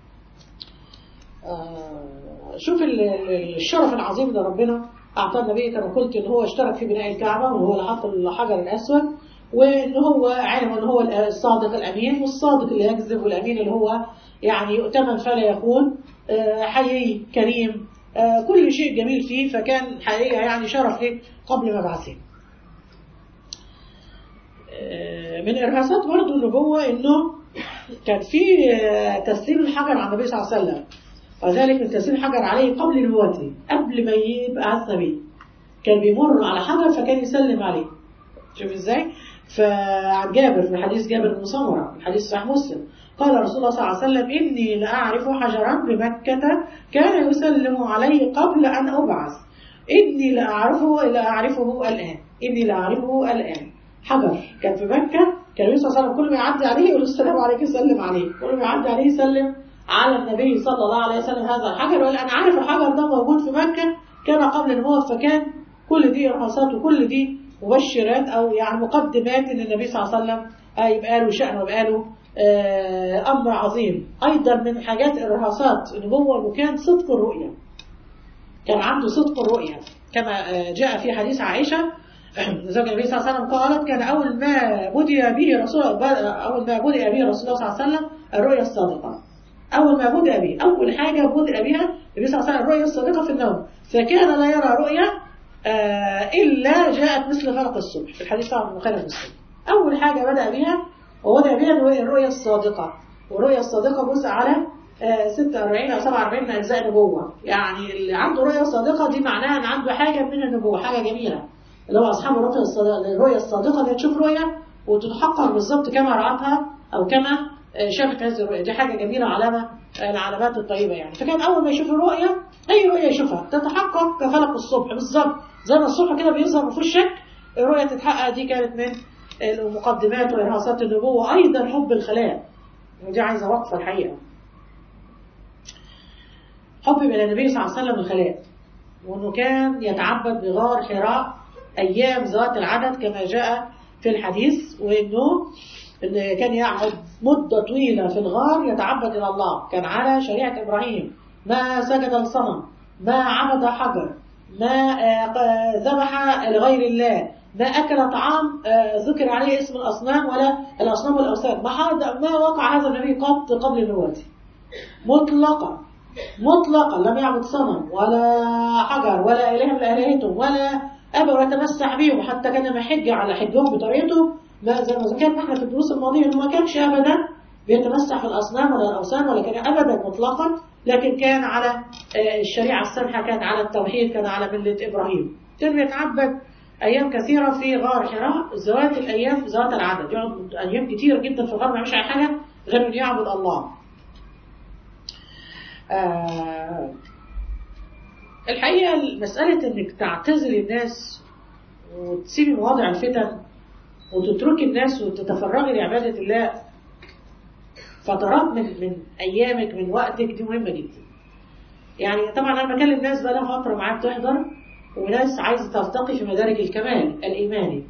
شوف الشرف العظيم اللي ربنا أعطى النبي كما قلت، إن هو اشترك في بناء الكعبة، وإن هو اللي حط الحجر الأسود، وإن هو علم إن هو الصادق الأمين، والصادق اللي يكذب، والأمين اللي هو يعني يؤتمن فلا يخون، حيي كريم، كل شيء جميل فيه. فكان حقيقة يعني شرف ليه قبل مبعثه. من إرهاصات برضو النبوة إنه كان في تسليم الحجر على النبي صلى الله عليه وسلم، وذلك من تسليم الحجر عليه قبل نبوته، قبل ما يبقى نبي كان بيمر على حجر فكان يسلم عليه. شوف ازاي؟ فعن جابر في حديث جابر بن سمرة في حديث صحيح مسلم، قال رسول الله صلى الله عليه وسلم: إني لأعرف حجرا بمكة كان يسلم عليه قبل أن أبعث، إني لأعرفه الآن، إني لأعرفه الآن. حجر كان في مكة، كان النبي صلى الله عليه وسلم كل ما يعدي عليه يقول السلام عليك، يسلم عليه، كل ما يعدي عليه يسلم على النبي صلى الله عليه وسلم هذا الحجر. وقال أنا عارف الحجر ده موجود في مكة، كان قبل النبوة. فكان كل دي إرهاصات وكل دي مبشرات أو يعني مقدمات إن النبي صلى الله عليه وسلم يبقى له شأن ويبقى له أمر عظيم. أيضا من حاجات إرهاصات النبوة إنه كان صدق الرؤية، كان عنده صدق الرؤية كما جاء في حديث عائشة زوج النبي صلى الله عليه وسلم قالت: كان أول ما بدأ به رسول الله صلى الله عليه وسلم الرؤيا الصادقة. أول ما بدأ به، أول حاجة بدأ بها النبي صلى الله عليه وسلم الرؤيا الصادقة في النوم، فكان لا يرى رؤيا إلا جاءت مثل فلق الصبح، في الحديث عن البخاري ومسلم. أول حاجة بدأ بها الرؤيا الصادقة. والرؤيا الصادقة بص على 46 أو 47 من أجزاء النبوة. يعني اللي عنده رؤيا صادقة دي معناها أن عنده حاجة من النبوة، حاجة جميلة، اللي هو أصحاب الرؤيا الصادقة اللي تشوف رؤيا وتتحقق بالظبط كما رأتها أو كما شافت هذه الرؤيا. دي حاجة جميلة، علامة العلامات الطيبة يعني. فكان أول ما يشوف الرؤيا، أي رؤيا يشوفها تتحقق كفلق الصبح بالظبط، زي ما الصبح كده بيظهر ما فيهوش شك، الرؤية تتحقق دي كانت من المقدمات وإرهاصات النبوة. أيضا حب الخلاء، ودي عايزة وقفة الحقيقة. حب إلى النبي صلى الله عليه وسلم الخلاء، وأنه كان يتعبد بغار حراء أيام ذات العدد كما جاء في الحديث، وأنه كان يقعد مدة طويلة في الغار يتعبد إلى الله. كان على شريعة إبراهيم، ما سجد الصنم، ما عبد حجر، ما ذبح لغير الله، ما أكل طعام ذكر عليه اسم الأصنام ولا الأصنام والأوثان. ما وقع هذا النبي قط قبل نبوته مطلقا لم يعبد صنم ولا حجر ولا إله من آلهتهم ولا أبى ويتمسح بيهم، حتى كان محج على حجهم بطريقته. زي ما ذكرنا احنا في الدروس الماضية انه ما كانش ابدا بيتمسح في الاصنام ولا الاوثان ولا كان ابدا مطلقا، لكن كان على الشريعة السمحة، كان على التوحيد، كان على ملة ابراهيم. كان يتعبد ايام كثيرة في غار حراء ذوات الايام ذات العدد، يقعد ايام كتير جدا في الغار ما يعملش اي حاجة غير انه يعبد الله. الحقيقة مسألة انك تعتزل الناس وتسيبي مواضع الفتن وتتركي الناس وتتفرغي لعبادة الله فترات من أيامك من وقتك، دي مهمة جدا. يعني طبعا أنا بكلم ناس بقى لها فترة معايا بتحضر، وناس عايزة ترتقي في مدارج الكمال الإيماني.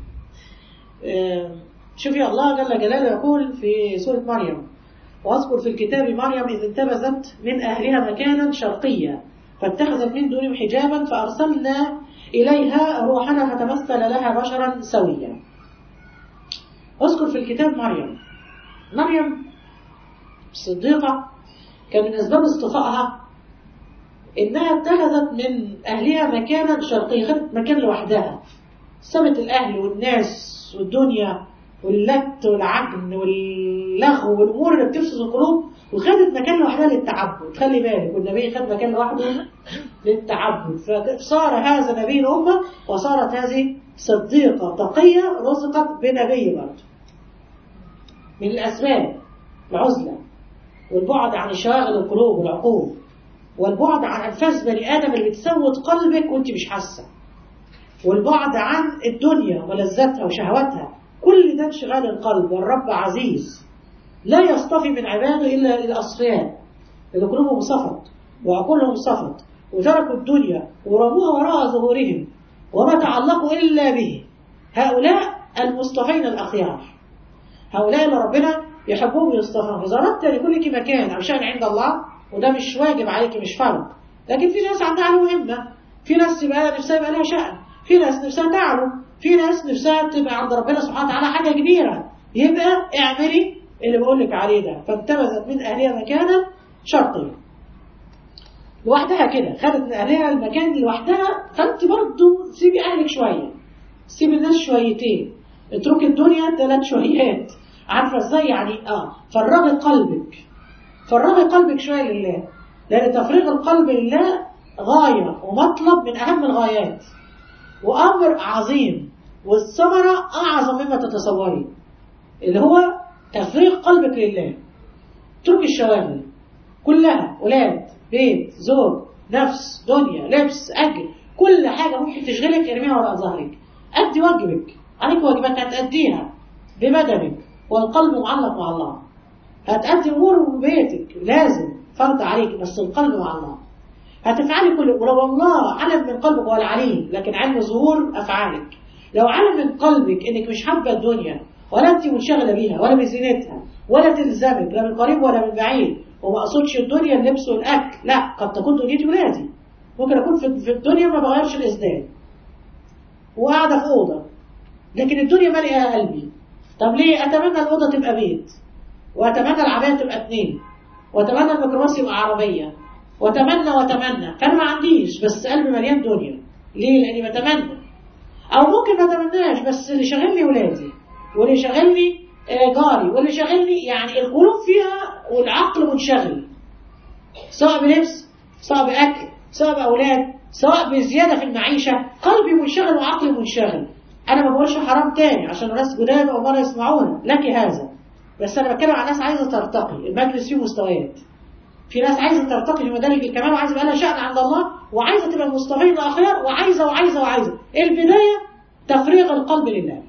شوفي الله جل جلاله يقول في سورة مريم: واذكر في الكتاب مريم إذ انتبذت من أهلها مكانا شرقيا فاتخذت من دونهم حجابا فأرسلنا إليها روحنا فتمثل لها بشرا سويا. اذكر في الكتاب مريم الصديقة كان من أسباب اصطفائها إنها اتخذت من أهلها مكانا شرقيا، خدت مكان لوحدها، سابت الأهل والناس والدنيا واللت والعجن واللغو والأمور اللي بتفسد القلوب، وخدت مكان لوحدها للتعبد. خلي بالك، والنبي خد مكان لوحده للتعبد، فصار هذا نبي الأمة وصارت هذه صديقة تقية رزقت بنبي برضه. من الأسباب العزلة والبعد عن شواغل القلوب والعقول، والبعد عن أنفاس بني آدم اللي بتسود قلبك وانت مش حاسة، والبعد عن الدنيا ولذاتها وشهواتها. كل ده انشغال القلب. والرب عزيز لا يصطفي من عباده إلا الأصفياء اللي قلوبهم صفت وعقولهم صفت وتركوا الدنيا ورموها وراء ظهورهم وما تعلقوا إلا به. هؤلاء المصطفين الأخيار، هؤلاء اللي ربنا يحبهم ويصطفاهم. إذا أردت لكلك مكان أو شأن عند الله، وده مش واجب عليك، مش فرض، لكن في ناس عندها مهمة، في ناس تبقى نفسها يبقى لها شأن، في ناس نفسها تعلو، في ناس نفسها تبقى عند ربنا سبحانه وتعالى حاجة كبيرة، يبقى اعملي اللي بقول لك عليه ده. فانتبذت من أهلها مكانا شرقيا لوحدها كده، خدت من أهلها المكان لوحدها. فانت برضو سيبي أهلك شوية، سيبي الناس شويتين، اتركي الدنيا 3 شويات. عارفة ازاي يعني؟ فرغي قلبك شوية لله، لأن تفريغ القلب لله غاية ومطلب من أهم الغايات وأمر عظيم، والثمرة أعظم مما تتصوري، اللي هو تفريغ قلبك لله. اتركي الشواغل كلها، ولاد، بيت، زوج، نفس، دنيا، لبس، أجل، كل حاجة ممكن تشغلك ارميها وراء ظهرك. أدي واجبك، عليك واجبات هتأديها ببدنك والقلب معلق مع الله. هتأدي أمور بيتك لازم فرض عليك، بس القلب مع الله. هتفعلي كل، ولو الله علم من قلبك هو العليم، لكن علم ظهور أفعالك. لو علم من قلبك إنك مش حابة الدنيا ولا أنت منشغلة بيها ولا بزينتها ولا تلزمك لا من قريب ولا من بعيد، وما أقصدش الدنيا اللبس والأكل، لا، قد تكون دنيتي ولادي. ممكن أكون في الدنيا ما بغيرش الإسداد وقاعدة في أوضة، لكن الدنيا مالئة قلبي. طب ليه؟ أتمنى الأوضة تبقى بيت، وأتمنى العباية تبقى 2، وأتمنى الميكروباص يبقى عربية، وأتمنى فأنا ما عنديش، بس قلبي مليان دنيا. ليه؟ لأني بتمنى. أو ممكن ما أتمناش، بس اللي شغلني ولادي، واللي شغلني جاري، واللي شغلني، يعني القلوب فيها والعقل منشغل، سواء بلبس، سواء بأكل، سواء بأولاد، سواء بزيادة في المعيشة. قلبي منشغل وعقلي منشغل. أنا ما بقولش حرام تاني عشان الناس جداد أو مرة يسمعونا لك هذا، بس أنا بتكلم عن ناس عايزة ترتقي. المجلس فيه مستويات، في ناس عايزة ترتقي في مدارج الكمال، وعايزة يبقى لها شأن عند الله، وعايزة تبقى المصطفين الأخيار، وعايزة. البداية تفريغ القلب لله.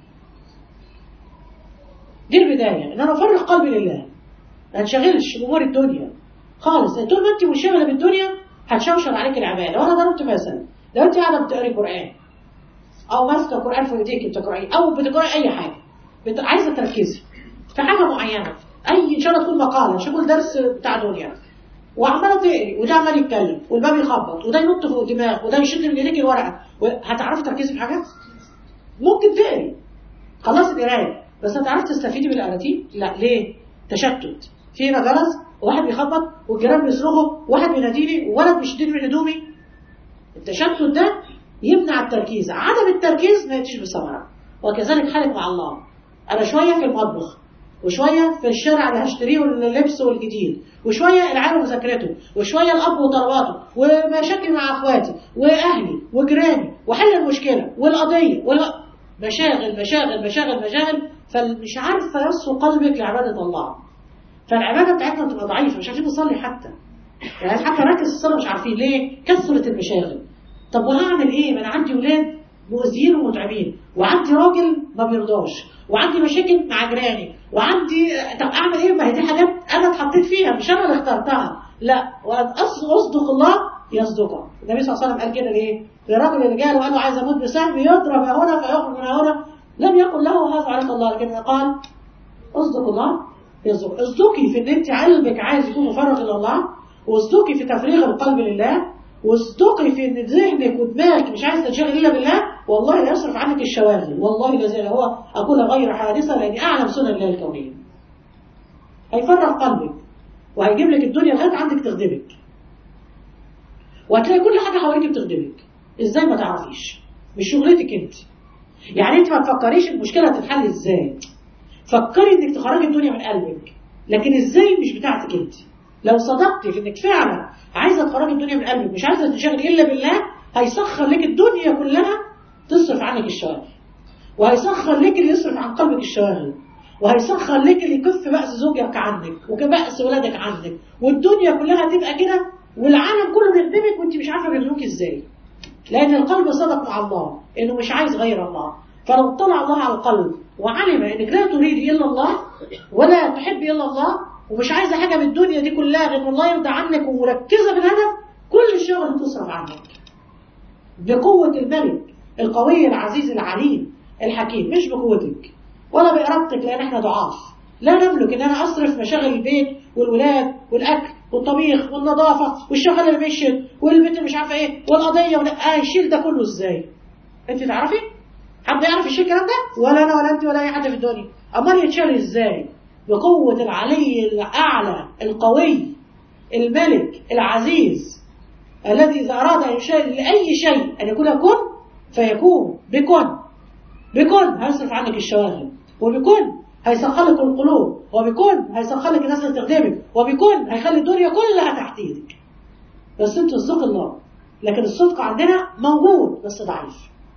دي البداية، ان انا افرغ قلبي لله، ما انشغلش بامور الدنيا خالص. طول ما انت منشغله بالدنيا هتشوشر عليك العباده. وانا ضربت مثلا، لو انت قاعده بتقري قران او ماسكه قران في ايديك بتقراي او بتقراي اي حاجه، عايزه تركزي في حاجه معينه، اي ان شاء الله تكون مقاله، مش هقول درس بتاع دنيا، وعماله تقري وده عمال يتكلم والباب يخبط وده ينط فوق دماغ وده يشد من ايديك الورقه، هتعرفي تركزي في حاجه؟ ممكن تقري خلصت قرايه بس هتعرفي تستفيدي من القراءتين؟ لا. ليه؟ تشتت. في هنا جرس وواحد بيخبط والجيران بيصرخوا وواحد بيناديني وولد بيشدني من هدومي. التشتت ده يمنع التركيز. عدم التركيز ما يأتيش بثمرة. وكذلك حالك مع الله. أنا شوية في المطبخ وشوية في الشارع اللي هشتريه واللبس والجديد وشوية العيال ومذاكرته وشوية الأب وطلباته ومشاكل مع أخواتي وأهلي وجيراني وحل المشكلة والقضية مشاغل مشاغل مشاغل مشاغل، فمش عارفة يصفو قلبك لعبادة الله. فالعبادة بتاعتنا بتبقى ضعيفة، مش عارفين نصلي حتى. يعني حتى ركز في الصلاة مش عارفين ليه؟ كثرة المشاغل. طب وهعمل ايه؟ ما انا عندي ولاد مؤذيين ومتعبين، وعندي راجل ما بيرضاش، وعندي مشاكل مع جيراني، وعندي طب اعمل ايه؟ ما هي دي حاجات انا اتحطيت فيها، مش انا اللي اخترتها. لا، واصدق الله يصدقك. النبي صلى الله عليه وسلم قال كده ليه؟ للراجل اللي جاء وقال له عايز اموت بسهم يضرب هنا فيخرج من هنا، لم يقل له هذا عليك الله، لكن قال اصدق الله يصدق. اصدقي في ان انت قلبك عايز يكون مفرغ الى الله، واصدقي في تفريغ القلب لله، واصدقي في ان ذهنك ودماغك مش عايز تنشغل الا بالله. والله لا يصرف عنك الشواغل، والله لا هو اقول غير حادثه لاني اعلم سنن الله الكونيه. هيفرغ قلبك وهيجيب لك الدنيا لغايه عندك تخدمك، وهتلاقي كل حاجه حواليك بتخدمك. ازاي؟ ما تعرفيش، مش شغلتك انت. يعني انت ما تفكريش المشكله تتحل ازاي، فكري انك تخرجي الدنيا من قلبك، لكن ازاي مش بتاعتك انت. لو صدقتي في انك فعلا عايزه تخرجي الدنيا من قلبك، مش عايزه تنشغلي الا بالله، هيسخر لك الدنيا كلها تصرف عنك الشواغل، وهيسخر لك اللي يصرف عن قلبك الشواغل، وهيسخر لك اللي يكف بأس زوجك عنك وكبأس ولادك عنك، والدنيا كلها تبقى كده، والعالم كله بيخدمك وانت مش عارفه بيخدموك ازاي. لان القلب صدق مع الله انه مش عايز غير الله. فلو اطلع الله على القلب وعلم انك لا تريد الا الله ولا تحب الا الله ومش عايزه حاجه من الدنيا دي كلها غير الله يرضى عنك ومركزه في الهدف، كل الشغل تصرف عنك بقوه الملك القوي العزيز العليم الحكيم، مش بقوتك ولا بإرادتك، لان احنا ضعاف لا نملك ان انا اصرف مشاغل البيت والولاد والاكل والطبيخ والنظافه والشغل اللي بيشد والبيت اللي مش عارفه ايه والقضيه يشيل ده كله ازاي؟ انت تعرفي؟ حد يعرف يشيل الكلام ده؟ ولا انا ولا انت ولا اي حد في الدنيا. امال يتشال ازاي؟ بقوه العلي الاعلى القوي الملك العزيز الذي اذا اراد ان يشاء لاي شيء ان يكون كن فيكون. بكن هيصرف عنك الشواغل، وبكن هيسخر لك القلوب، وبكن هيسخر لك الناس اللي تخدمك، وبكن هيخلي الدنيا كلها تحت ايدك. بس انت تصدق الله. لكن الصدق عندنا موجود بس ضعيف.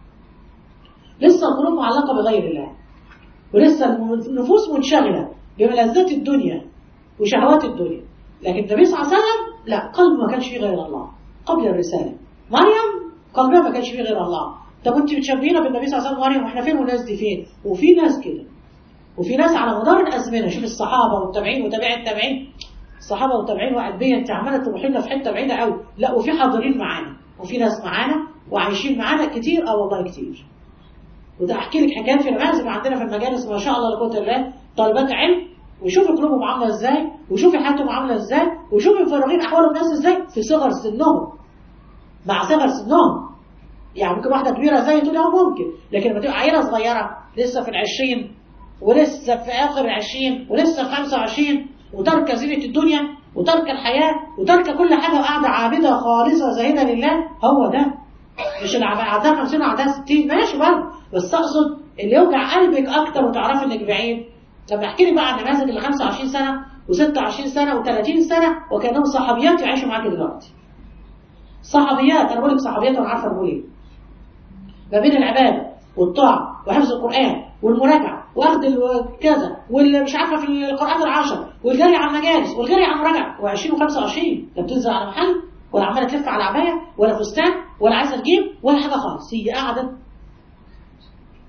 لسه القلوب معلقه بغير الله، ولسه النفوس منشغله بملذات الدنيا وشهوات الدنيا. لكن النبي صلى الله عليه وسلم لا، قلبه ما كانش فيه غير الله قبل الرساله. مريم قلبها ما كانش فيه غير الله. طب انت بتشبهينا بالنبي صلى الله عليه وسلم مريم، واحنا فين والناس دي فين؟ وفي ناس كده، وفي ناس على مدار الازمنه. شوف الصحابه والتابعين وتابع التابعين، الصحابه والتابعين وقلبيا انت عماله تروحي لنا في حته بعيده قوي. لا، وفي حاضرين معانا وفي ناس معانا وعايشين معانا كتير. والله كتير. وده احكي لك حكايات في نماذج عندنا في المجالس ما شاء الله لا قوه الا بالله، طالبات علم، وشوفي قلوبهم عامله ازاي، وشوفي حياتهم عامله ازاي، وشوفي مفرغين احوال الناس ازاي في صغر سنهم. مع صغر سنهم يعني ممكن واحده كبيره زي تقول ممكن، لكن لما تبقى عيله صغيره لسه في ال20 ولسه في اخر ال20 ولسه في 25 وترك زينه الدنيا وترك الحياه وترك كل حاجه وقاعده عابده خالصه زاهده لله، هو ده. مش اللي عندها 50 وعندها 60 ماشي برضه، بس اقصد اللي يوجع قلبك اكتر وتعرفي انك بعيد. لما احكي لك بقى عن نماذج اللي 25 سنه و26 سنه و30 سنه وكانهم صحابيات يعيشوا معاك دلوقتي. صحابيات، انا بقول لك صحابيات وانا عارفه بقول ايه. ما بين العباده والطاعه وحفظ القران والمراجعه واخذ كذا واللي مش عارفه في القراءات العشر والجري على المجالس والجري على المراجعه و20 و25 لا بتنزل على محل ولا عماله تلف على عبايه ولا فستان ولا عايزه تجيب ولا حاجه خالص. هي قاعده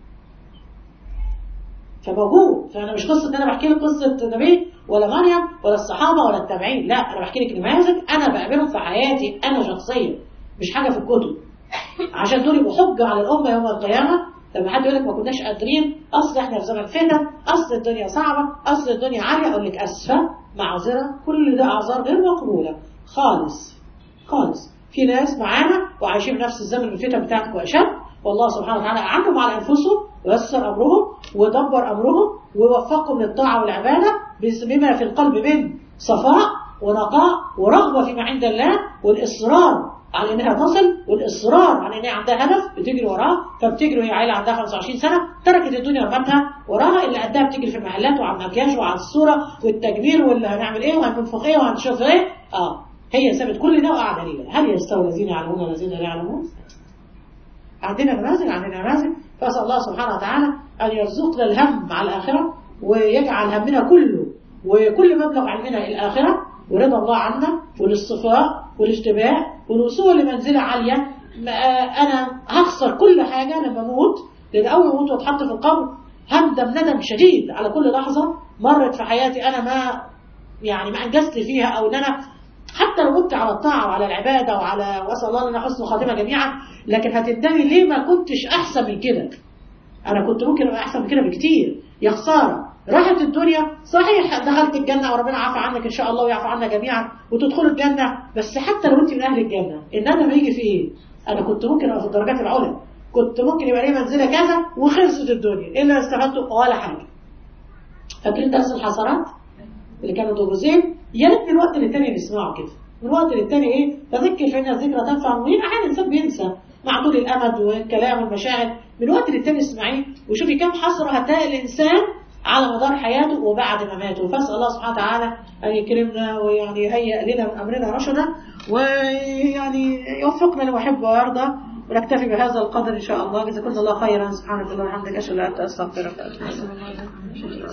فموجود. فانا مش قصه ان انا بحكي لك قصه النبي ولا مريم ولا الصحابه ولا التابعين، لا انا بحكي لك نماذج انا بقابلهم في حياتي انا شخصيا، مش حاجه في الكتب، عشان دول يبقوا حجه على الامه يوم القيامه. لما حد يقول لك ما كناش قادرين، اصل احنا في زمن فتن، اصل الدنيا صعبه، اصل الدنيا عاليه، اقول لك اسفه معذره، كل ده اعذار غير مقبوله خالص خالص. في ناس معانا وعايشين في نفس الزمن الفتن بتاعتك واشد، والله سبحانه وتعالى أعنهم على أنفسهم ويسر أمرهم ودبر أمرهم ووفقهم للطاعة والعبادة بما في القلب من صفاء ونقاء ورغبة فيما عند الله، والإصرار على إنها تصل، والإصرار على إنها عندها هدف بتجري وراه. فبتجري وهي عيلة عندها 25 سنة تركت الدنيا رمتها وراها، اللي قدها بتجري في المحلات وعلى المكياج وعلى الصورة والتجميل واللي هنعمل إيه وهننفخ إيه وهنشوف إيه. هي سابت كل ده وقاعدة ليه؟ هل يستوي الذين يعلمون والذين لا يعلمون؟ عندنا نماذج. فأسأل الله سبحانه وتعالى أن يرزقنا الهم على الآخرة ويجعل همنا كله وكل مبلغ علمنا الآخرة ورضا الله عنا والاصطفاء والاشتباه والوصول لمنزلة عالية. أنا هخسر كل حاجة لما أموت، لأن أول ما أموت وأتحط في القبر هندم ندم شديد على كل لحظة مرت في حياتي أنا ما أنجزت فيها، أو أن أنا حتى لو مت على الطاعة وعلى العبادة وأسأل الله لنا حسن خاتمة جميعا، لكن هتندمي ليه ما كنتش أحسن من كده. أنا كنت ممكن أبقى أحسن من كده بكتير، يا خسارة راحت الدنيا. صحيح دخلت الجنة وربنا عافى عنك إن شاء الله ويعفى عنا جميعا وتدخلوا الجنة، بس حتى لو أنت من أهل الجنة الندم يجي في إيه؟ أنا كنت ممكن أبقى في الدرجات العلى، كنت ممكن يبقى لي منزلة كذا وخلصت الدنيا، إيه اللي استفدته؟ ولا حاجة. فاكرين درس الحسرات اللي كانوا دوبوزين؟ يا ريت من وقت للتاني نسمعه كده، من وقت للتاني إيه؟ فذكر فإن الذكرى تنفع المؤمنين. أحيانا الإنسان بينسى مع طول الأمد والكلام والمشاعر، من وقت للتاني اسمعيه وشوفي كم حسرة هتلاقي الإنسان على مدار حياته وبعد ما ماته. فاسأل الله سبحانه وتعالى أن يكرمنا ويعني يهيئ لنا من أمرنا رشدا، ويعني يوفقنا لما يحب ويرضى. ونكتفي بهذا القدر إن شاء الله. جزاكم الله خيرا. سبحانك اللهم وبحمدك أشهد أن لا إله إلا أنت أستغفرك.